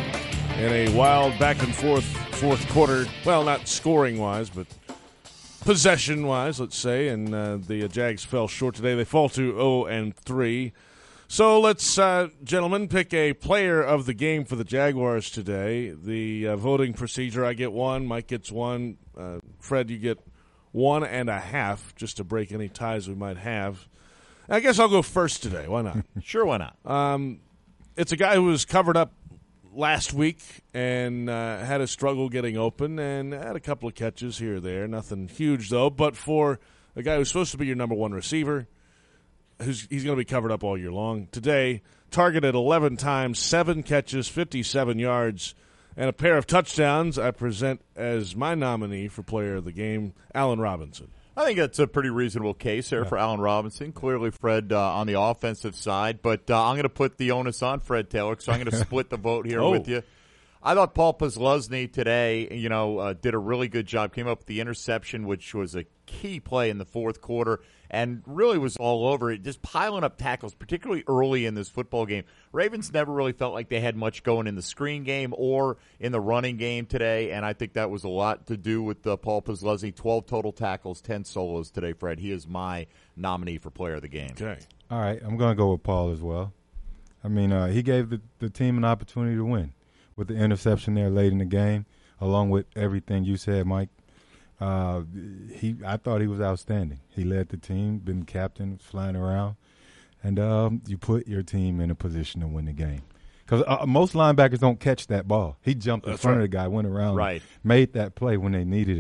In a wild back and forth fourth quarter. Well, not scoring-wise, but possession-wise, let's say. And uh, the uh, Jags fell short today. They fall to oh and three. So let's, uh, gentlemen, pick a player of the game for the Jaguars today. The uh, voting procedure, I get one. Mike gets one. Uh, Fred, you get one and a half, just to break any ties we might have. I guess I'll go first today. Why not? Sure, why not? Um, it's a guy who was covered up last week and uh, had a struggle getting open and had a couple of catches here or there. Nothing huge, though. But for a guy who's supposed to be your number one receiver, who's he's going to be covered up all year long. Today, targeted eleven times, seven catches, fifty-seven yards, and a pair of touchdowns. I present as my nominee for player of the game, Allen Robinson. I think that's a pretty reasonable case there yeah. for Allen Robinson. Clearly, Fred uh, on the offensive side, but uh, I'm going to put the onus on Fred Taylor, so I'm going to split the vote here oh. with you. I thought Paul Posluszny today, you know, uh, did a really good job. Came up with the interception, which was a key play in the fourth quarter, and really was all over it, just piling up tackles, particularly early in this football game. Ravens never really felt like they had much going in the screen game or in the running game today, and I think that was a lot to do with uh, Paul Posluszny. twelve total tackles, ten solos today, Fred. He is my nominee for player of the game. Okay. All right, I'm going to go with Paul as well. I mean, uh, he gave the, the team an opportunity to win with the interception there late in the game, along with everything you said, Mike. Uh, he, I thought he was outstanding. He led the team, been captain, flying around, and um, you put your team in a position to win the game. Because uh, most linebackers don't catch that ball. He jumped in That's front right. of the guy, went around, right. made that play when they needed it,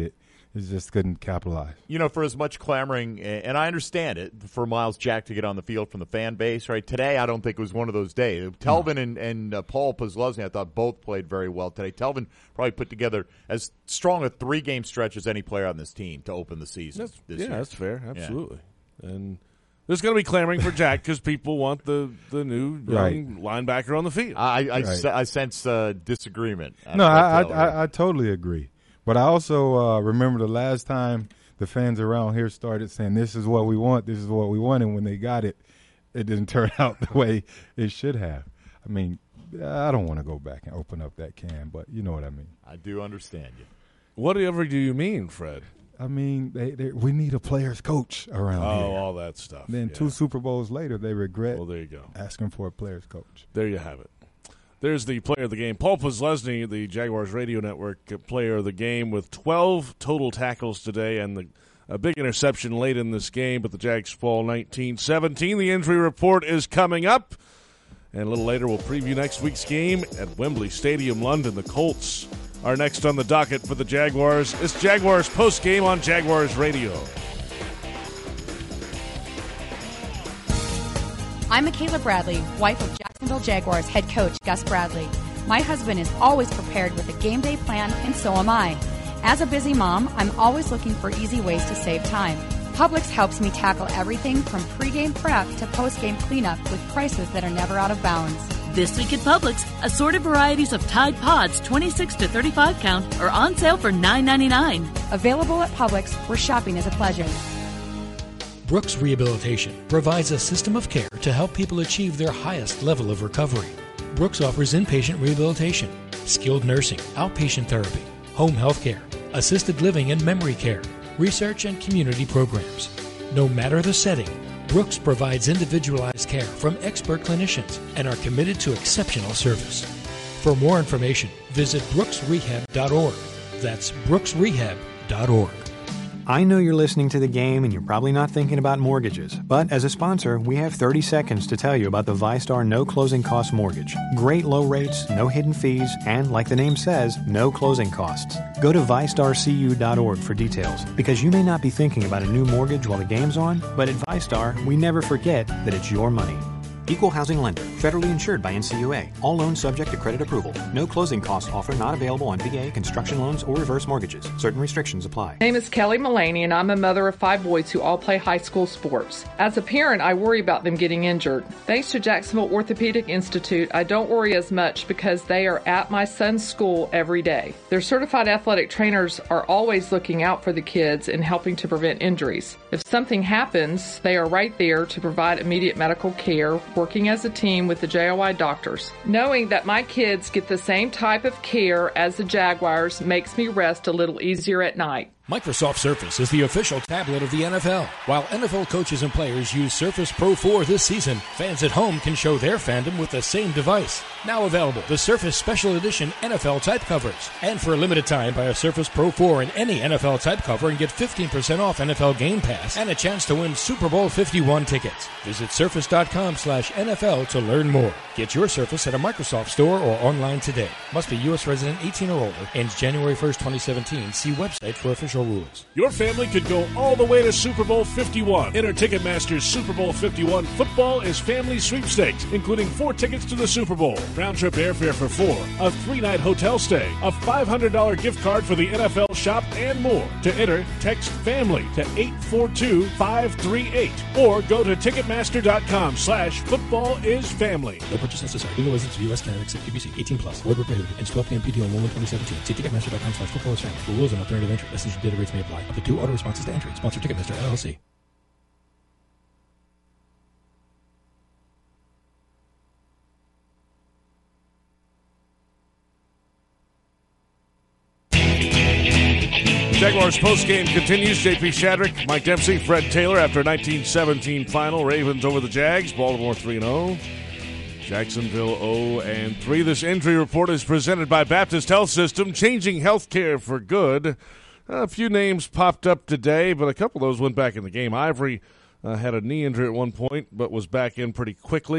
he just couldn't capitalize. You know, for as much clamoring, and I understand it, for Miles Jack to get on the field from the fan base, right? Today, I don't think it was one of those days. Telvin no. and, and uh, Paul Posluszny, I thought both played very well today. Telvin probably put together as strong a three-game stretch as any player on this team to open the season. That's, this yeah, year. that's fair. Absolutely. Yeah. And there's going to be clamoring for Jack because people want the, the new young right. linebacker on the field. I, I, right. I sense uh, disagreement. No, I, I, I, I totally agree. But I also uh, remember the last time the fans around here started saying, this is what we want, this is what we want, and when they got it, it didn't turn out the way it should have. I mean, I don't want to go back and open up that can, but you know what I mean. I do understand you. Whatever do you mean, Fred? I mean, they, they, we need a player's coach around oh, here. Oh, all that stuff. Then yeah. two Super Bowls later, they regret well, there you go. asking for a player's coach. There you have it. There's the player of the game. Paul Posluszny, the Jaguars Radio Network player of the game, with twelve total tackles today and the, a big interception late in this game, but the Jags fall nineteen seventeen. The injury report is coming up, and a little later we'll preview next week's game at Wembley Stadium, London. The Colts are next on the docket for the Jaguars. It's Jaguars postgame on Jaguars Radio. I'm Michaela Bradley, wife of Jacksonville Jaguars head coach Gus Bradley. My husband is always prepared with a game day plan, and so am I. As a busy mom, I'm always looking for easy ways to save time. Publix helps me tackle everything from pregame prep to postgame cleanup with prices that are never out of bounds. This week at Publix, assorted varieties of Tide Pods twenty-six to thirty-five count are on sale for nine ninety-nine. Available at Publix, where shopping is a pleasure. Brooks Rehabilitation provides a system of care to help people achieve their highest level of recovery. Brooks offers inpatient rehabilitation, skilled nursing, outpatient therapy, home health care, assisted living and memory care, research and community programs. No matter the setting, Brooks provides individualized care from expert clinicians and are committed to exceptional service. For more information, visit brooks rehab dot org. That's brooks rehab dot org. I know you're listening to the game and you're probably not thinking about mortgages, but as a sponsor, we have thirty seconds to tell you about the VyStar No Closing Cost Mortgage. Great low rates, no hidden fees, and like the name says, no closing costs. Go to vi star c u dot org for details, because you may not be thinking about a new mortgage while the game's on, but at VyStar, we never forget that it's your money. Equal housing lender. Federally insured by N C U A. All loans subject to credit approval. No closing cost offer not available on V A, construction loans, or reverse mortgages. Certain restrictions apply. My name is Kelly Mullaney, and I'm a mother of five boys who all play high school sports. As a parent, I worry about them getting injured. Thanks to Jacksonville Orthopedic Institute, I don't worry as much because they are at my son's school every day. Their certified athletic trainers are always looking out for the kids and helping to prevent injuries. If something happens, they are right there to provide immediate medical care, working as a team with the J O I doctors. Knowing that my kids get the same type of care as the Jaguars makes me rest a little easier at night. Microsoft Surface is the official tablet of the N F L. While N F L coaches and players use Surface Pro four this season, fans at home can show their fandom with the same device. Now available, the Surface Special Edition N F L type covers. And for a limited time, buy a Surface Pro four in any N F L type cover and get fifteen percent off N F L Game Pass and a chance to win Super Bowl fifty-one tickets. Visit surface.com slash NFL to learn more. Get your Surface at a Microsoft store or online today. Must be U S resident eighteen or older. Ends January first, twenty seventeen. See website for official rules. Your family could go all the way to Super Bowl fifty-one. Enter Ticketmaster's Super Bowl fifty-one Football is Family Sweepstakes, including four tickets to the Super Bowl, round-trip airfare for four, a three-night hotel stay, a five hundred dollars gift card for the N F L shop, and more. To enter, text FAMILY to eight four two, five three eight or go to Ticketmaster.com slash football is family. No purchase necessary. Legal residents of U S, Canada, except P B C. eighteen plus. Void where prohibited. Ends twelve p.m. P T O one twenty seventeen. See Ticketmaster.com slash football is family. For rules and alternative entry. Lessons and data rates may apply. Up to two auto responses to entry. Sponsor Ticketmaster, L L C. Jaguars postgame continues. J P Shadrick, Mike Dempsey, Fred Taylor after a nineteen seventeen final. Ravens over the Jags. Baltimore three and oh. Jacksonville oh and three. This injury report is presented by Baptist Health System, changing healthcare for good. A few names popped up today, but a couple of those went back in the game. Ivory uh, had a knee injury at one point, but was back in pretty quickly.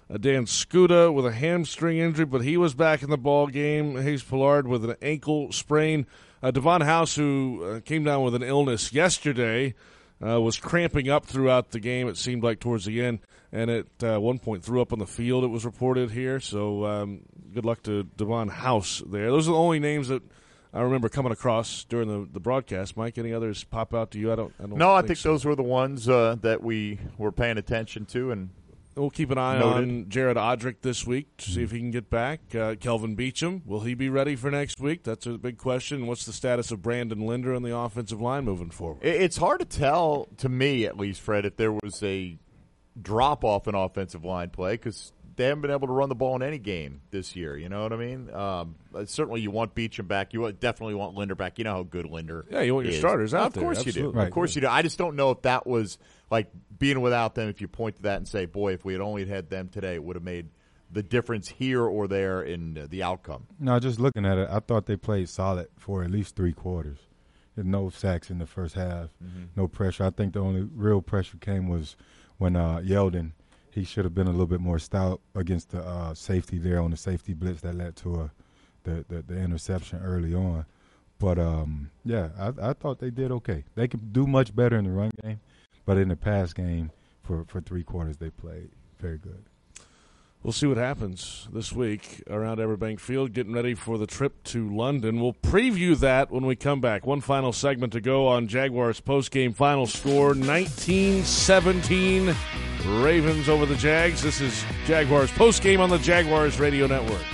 Uh, Dan Scuda with a hamstring injury, but he was back in the ball game. Hayes Pollard with an ankle sprain. Uh, Devon House, who uh, came down with an illness yesterday, uh, was cramping up throughout the game, it seemed like towards the end, and at uh, one point threw up on the field, it was reported here. So um, good luck to Devon House there. Those are the only names that I remember coming across during the, the broadcast. Mike, any others pop out to you? I don't. I don't no, I think, think so. those were the ones uh, that we were paying attention to, and we'll keep an eye noted. on Jared Odrick this week to see if he can get back. Uh, Kelvin Beachum, will he be ready for next week? That's a big question. What's the status of Brandon Linder on the offensive line moving forward? It's hard to tell, to me at least, Fred, if there was a drop-off in offensive line play, because they haven't been able to run the ball in any game this year. You know what I mean? Um, certainly you want Beachum back. You definitely want Linder back. You know how good Linder Yeah, you want your is. starters out of there. Course Absolutely. you do. Right. Of course you do. I just don't know if that was, like, being without them, if you point to that and say, boy, if we had only had them today, it would have made the difference here or there in uh, the outcome. No, just looking at it, I thought they played solid for at least three quarters. There's no sacks in the first half, Mhm. no pressure. I think the only real pressure came was when uh, Yeldon, he should have been a little bit more stout against the uh, safety there on the safety blitz that led to a, the, the the interception early on. But, um, yeah, I, I thought they did okay. They could do much better in the run game, but in the pass game, for, for three quarters, they played very good. We'll see what happens this week around Everbank Field, getting ready for the trip to London. We'll preview that when we come back. One final segment to go on Jaguars postgame final score, nineteen seventeen, Ravens over the Jags. This is Jaguars postgame on the Jaguars Radio Network.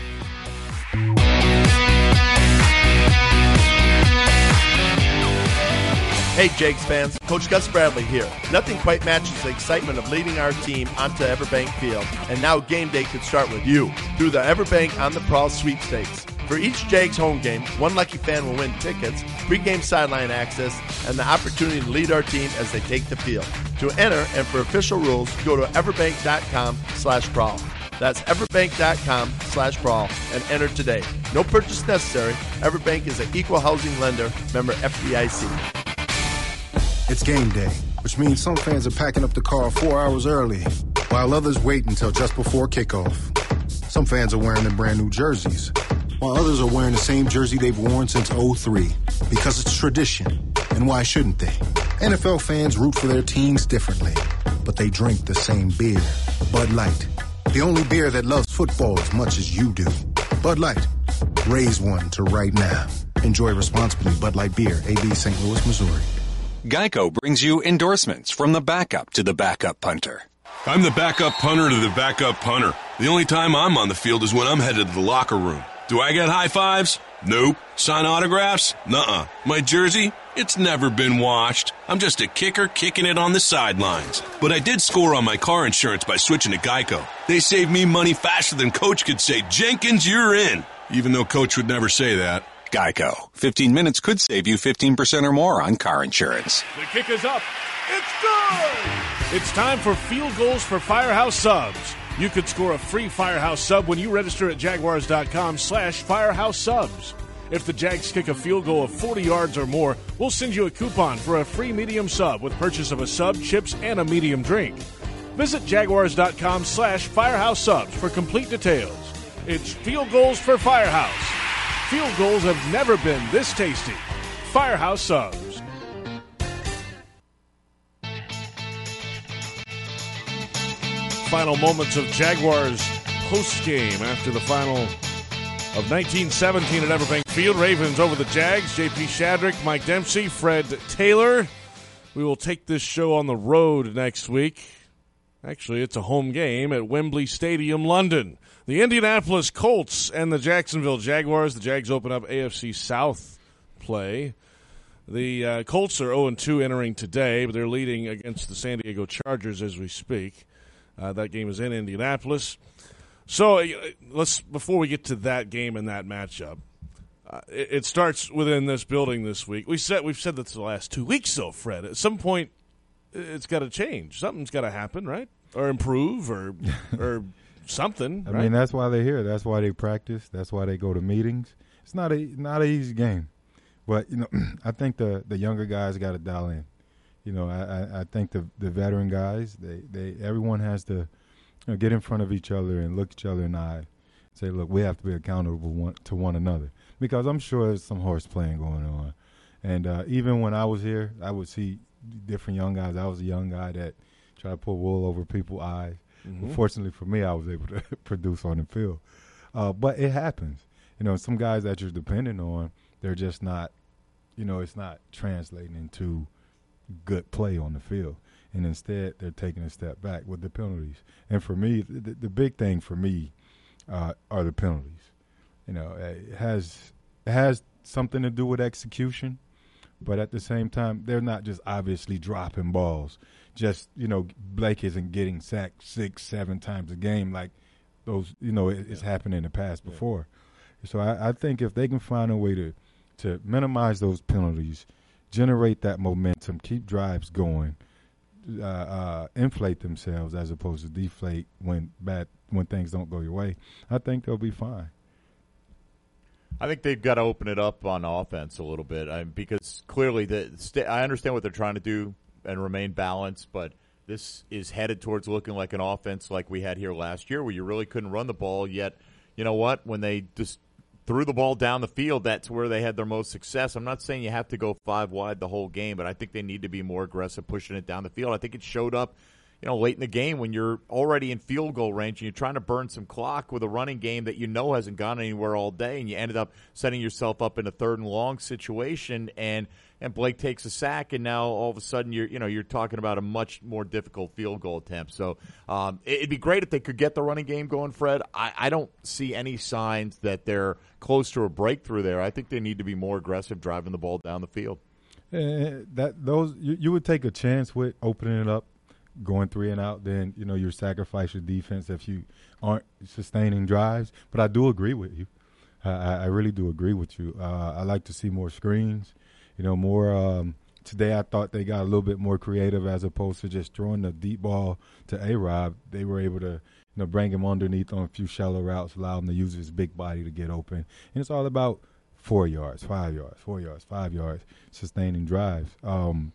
Hey, Jags fans, Coach Gus Bradley here. Nothing quite matches the excitement of leading our team onto Everbank Field, and now game day could start with you through the Everbank On the Prowl sweepstakes. For each Jags home game, one lucky fan will win tickets, pregame sideline access, and the opportunity to lead our team as they take the field. To enter and for official rules, go to everbank.com slash prowl. That's everbank.com slash prowl and enter today. No purchase necessary. Everbank is an equal housing lender, member F D I C. It's game day, which means some fans are packing up the car four hours early, while others wait until just before kickoff. Some fans are wearing their brand new jerseys, while others are wearing the same jersey they've worn since oh three, because it's tradition, and why shouldn't they? N F L fans root for their teams differently, but they drink the same beer, Bud Light. The only beer that loves football as much as you do. Bud Light. Raise one to right now. Enjoy responsibly. Bud Light Beer, A B Saint Louis, Missouri. Geico brings you endorsements from the backup to the backup punter. I'm the backup punter to the backup punter. The only time I'm on the field is when I'm headed to the locker room. Do I get high fives? Nope. Sign autographs? Nuh-uh. My jersey? It's never been washed. I'm just a kicker kicking it on the sidelines. But I did score on my car insurance by switching to Geico. They saved me money faster than Coach could say, Jenkins, you're in. Even though Coach would never say that. Geico. fifteen minutes could save you fifteen percent or more on car insurance. The kick is up. It's good! It's time for Field Goals for Firehouse Subs. You could score a free Firehouse Sub when you register at jaguars.com slash Firehouse Subs. If the Jags kick a field goal of forty yards or more, we'll send you a coupon for a free medium sub with purchase of a sub, chips, and a medium drink. Visit jaguars.com slash Firehouse Subs for complete details. It's Field Goals for Firehouse. Field goals have never been this tasty. Firehouse Subs. Final moments of Jaguars postgame after the final of nineteen seventeen at Everbank Field. Ravens over the Jags. J P Shadrick, Mike Dempsey, Fred Taylor. We will take this show on the road next week. Actually, it's a home game at Wembley Stadium, London. The Indianapolis Colts and the Jacksonville Jaguars. The Jags open up A F C South play. The uh, Colts are oh and two entering today, but they're leading against the San Diego Chargers as we speak. Uh, that game is in Indianapolis. So uh, let's before we get to that game and that matchup, uh, it, it starts within this building this week. We said we've said this the last two weeks, though, Fred. At some point, it's got to change. Something's got to happen, right? Or improve, or or something. I right? mean, that's why they're here. That's why they practice. That's why they go to meetings. It's not a not an easy game, but you know, I think the the younger guys got to dial in. You know, I, I think the the veteran guys, they, they everyone has to you know, get in front of each other and look each other in the eye. Say, look, we have to be accountable one, to one another, because I'm sure there's some horse-playing going on. And uh, even when I was here, I would see different young guys. I was a young guy that tried to pull wool over people's eyes. Mm-hmm. Fortunately for me, I was able to produce on the field. Uh, but it happens. You know, some guys that you're dependent on, they're just not, you know, it's not translating into good play on the field. And instead, they're taking a step back with the penalties. And for me, the, the big thing for me uh, are the penalties. You know, it has it has something to do with execution, but at the same time, they're not just obviously dropping balls. Just, you know, Blake isn't getting sacked six, seven times a game like those, you know, it, it's yeah. happened in the past yeah. before. So I, I think if they can find a way to, to minimize those penalties, generate that momentum, keep drives going, uh, uh, inflate themselves as opposed to deflate when bad when things don't go your way, I think they'll be fine. I think they've got to open it up on offense a little bit I mean, because clearly the st- I understand what they're trying to do and remain balanced, but this is headed towards looking like an offense like we had here last year where you really couldn't run the ball, yet you know what? When they just threw the ball down the field, that's where they had their most success. I'm not saying you have to go five wide the whole game, but I think they need to be more aggressive pushing it down the field. I think it showed up, you know, late in the game when you're already in field goal range and you're trying to burn some clock with a running game that you know hasn't gone anywhere all day, and you ended up setting yourself up in a third and long situation, and and Blake takes a sack, and now all of a sudden you're you know you're talking about a much more difficult field goal attempt. So um, it'd be great if they could get the running game going, Fred. I, I don't see any signs that they're close to a breakthrough there. I think they need to be more aggressive driving the ball down the field. Uh, that those you, you would take a chance with opening it up, going three and out, then, you know, you sacrifice your defense if you aren't sustaining drives. But I do agree with you. I, I really do agree with you. Uh, I like to see more screens, you know, more um, – today I thought they got a little bit more creative as opposed to just throwing the deep ball to A-Rob. They were able to, you know, bring him underneath on a few shallow routes, allow him to use his big body to get open. And it's all about four yards, five yards, four yards, five yards, sustaining drives. Um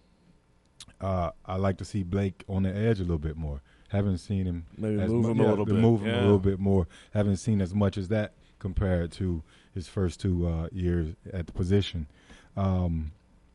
Uh, I like to see Blake on the edge a little bit more. Haven't seen him maybe as move mu- him yeah, a little bit. Move him yeah. a little bit more. Haven't seen as much as that compared to his first two uh, years at the position. Um,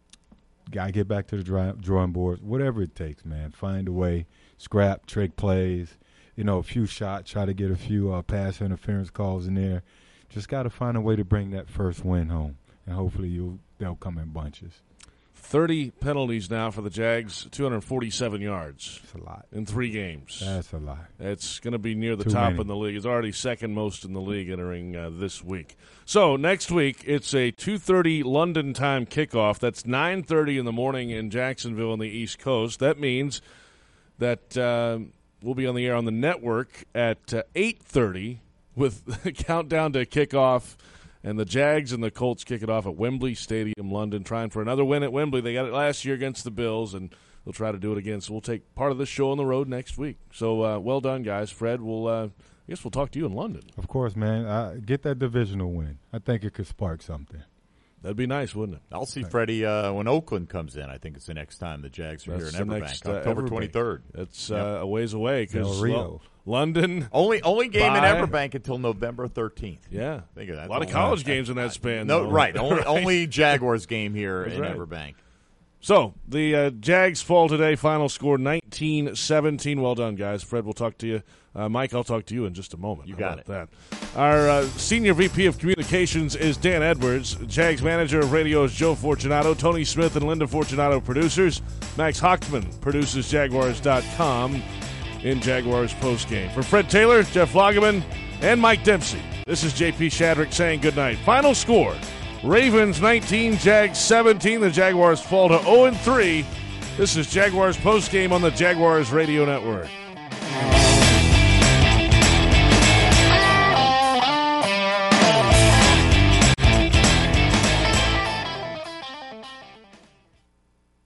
gotta get back to the dry- drawing board. Whatever it takes, man. Find a way. Scrap, trick plays. You know, a few shots. Try to get a few uh, pass interference calls in there. Just got to find a way to bring that first win home, and hopefully you'll they'll come in bunches. thirty penalties now for the Jags, two hundred forty-seven yards. That's a lot. In three games. That's a lot. It's going to be near the Too top many. in the league. It's already second most in the league entering uh, this week. So next week, it's a two thirty London time kickoff. That's nine thirty in the morning in Jacksonville on the East Coast. That means that uh, we'll be on the air on the network at uh, eight thirty with the countdown to kickoff. And the Jags and the Colts kick it off at Wembley Stadium, London, trying for another win at Wembley. They got it last year against the Bills, and they'll try to do it again. So we'll take part of this show on the road next week. So uh, well done, guys. Fred, we'll, uh, I guess we'll talk to you in London. Of course, man. Uh, get that divisional win. I think it could spark something. That'd be nice, wouldn't it? I'll see Freddie uh, when Oakland comes in. I think it's the next time the Jags are That's here in the Everbank, next, uh, October Everbank. twenty-third. It's Yep. uh, a ways away because Del Rio. well, London. Only only game in Bye. Everbank until November thirteenth. Yeah. Think of that. A lot of That's college lot. games in that span. No, though. right. Only, Right. only Jaguars game here That's in right. Everbank. So the uh, Jags fall today. Final score nineteen seventeen. Well done, guys. Fred, we'll talk to you. Uh, Mike, I'll talk to you in just a moment. You How got about that. Our uh, Senior V P of Communications is Dan Edwards. Jags Manager of Radio is Joe Fortunato. Tony Smith and Linda Fortunato producers. Max Hochman produces Jaguars dot com in Jaguars postgame. For Fred Taylor, Jeff Lageman, and Mike Dempsey, this is J P Shadrick saying goodnight. Final score, Ravens nineteen, Jags seventeen. The Jaguars fall to oh and three. This is Jaguars postgame on the Jaguars Radio Network.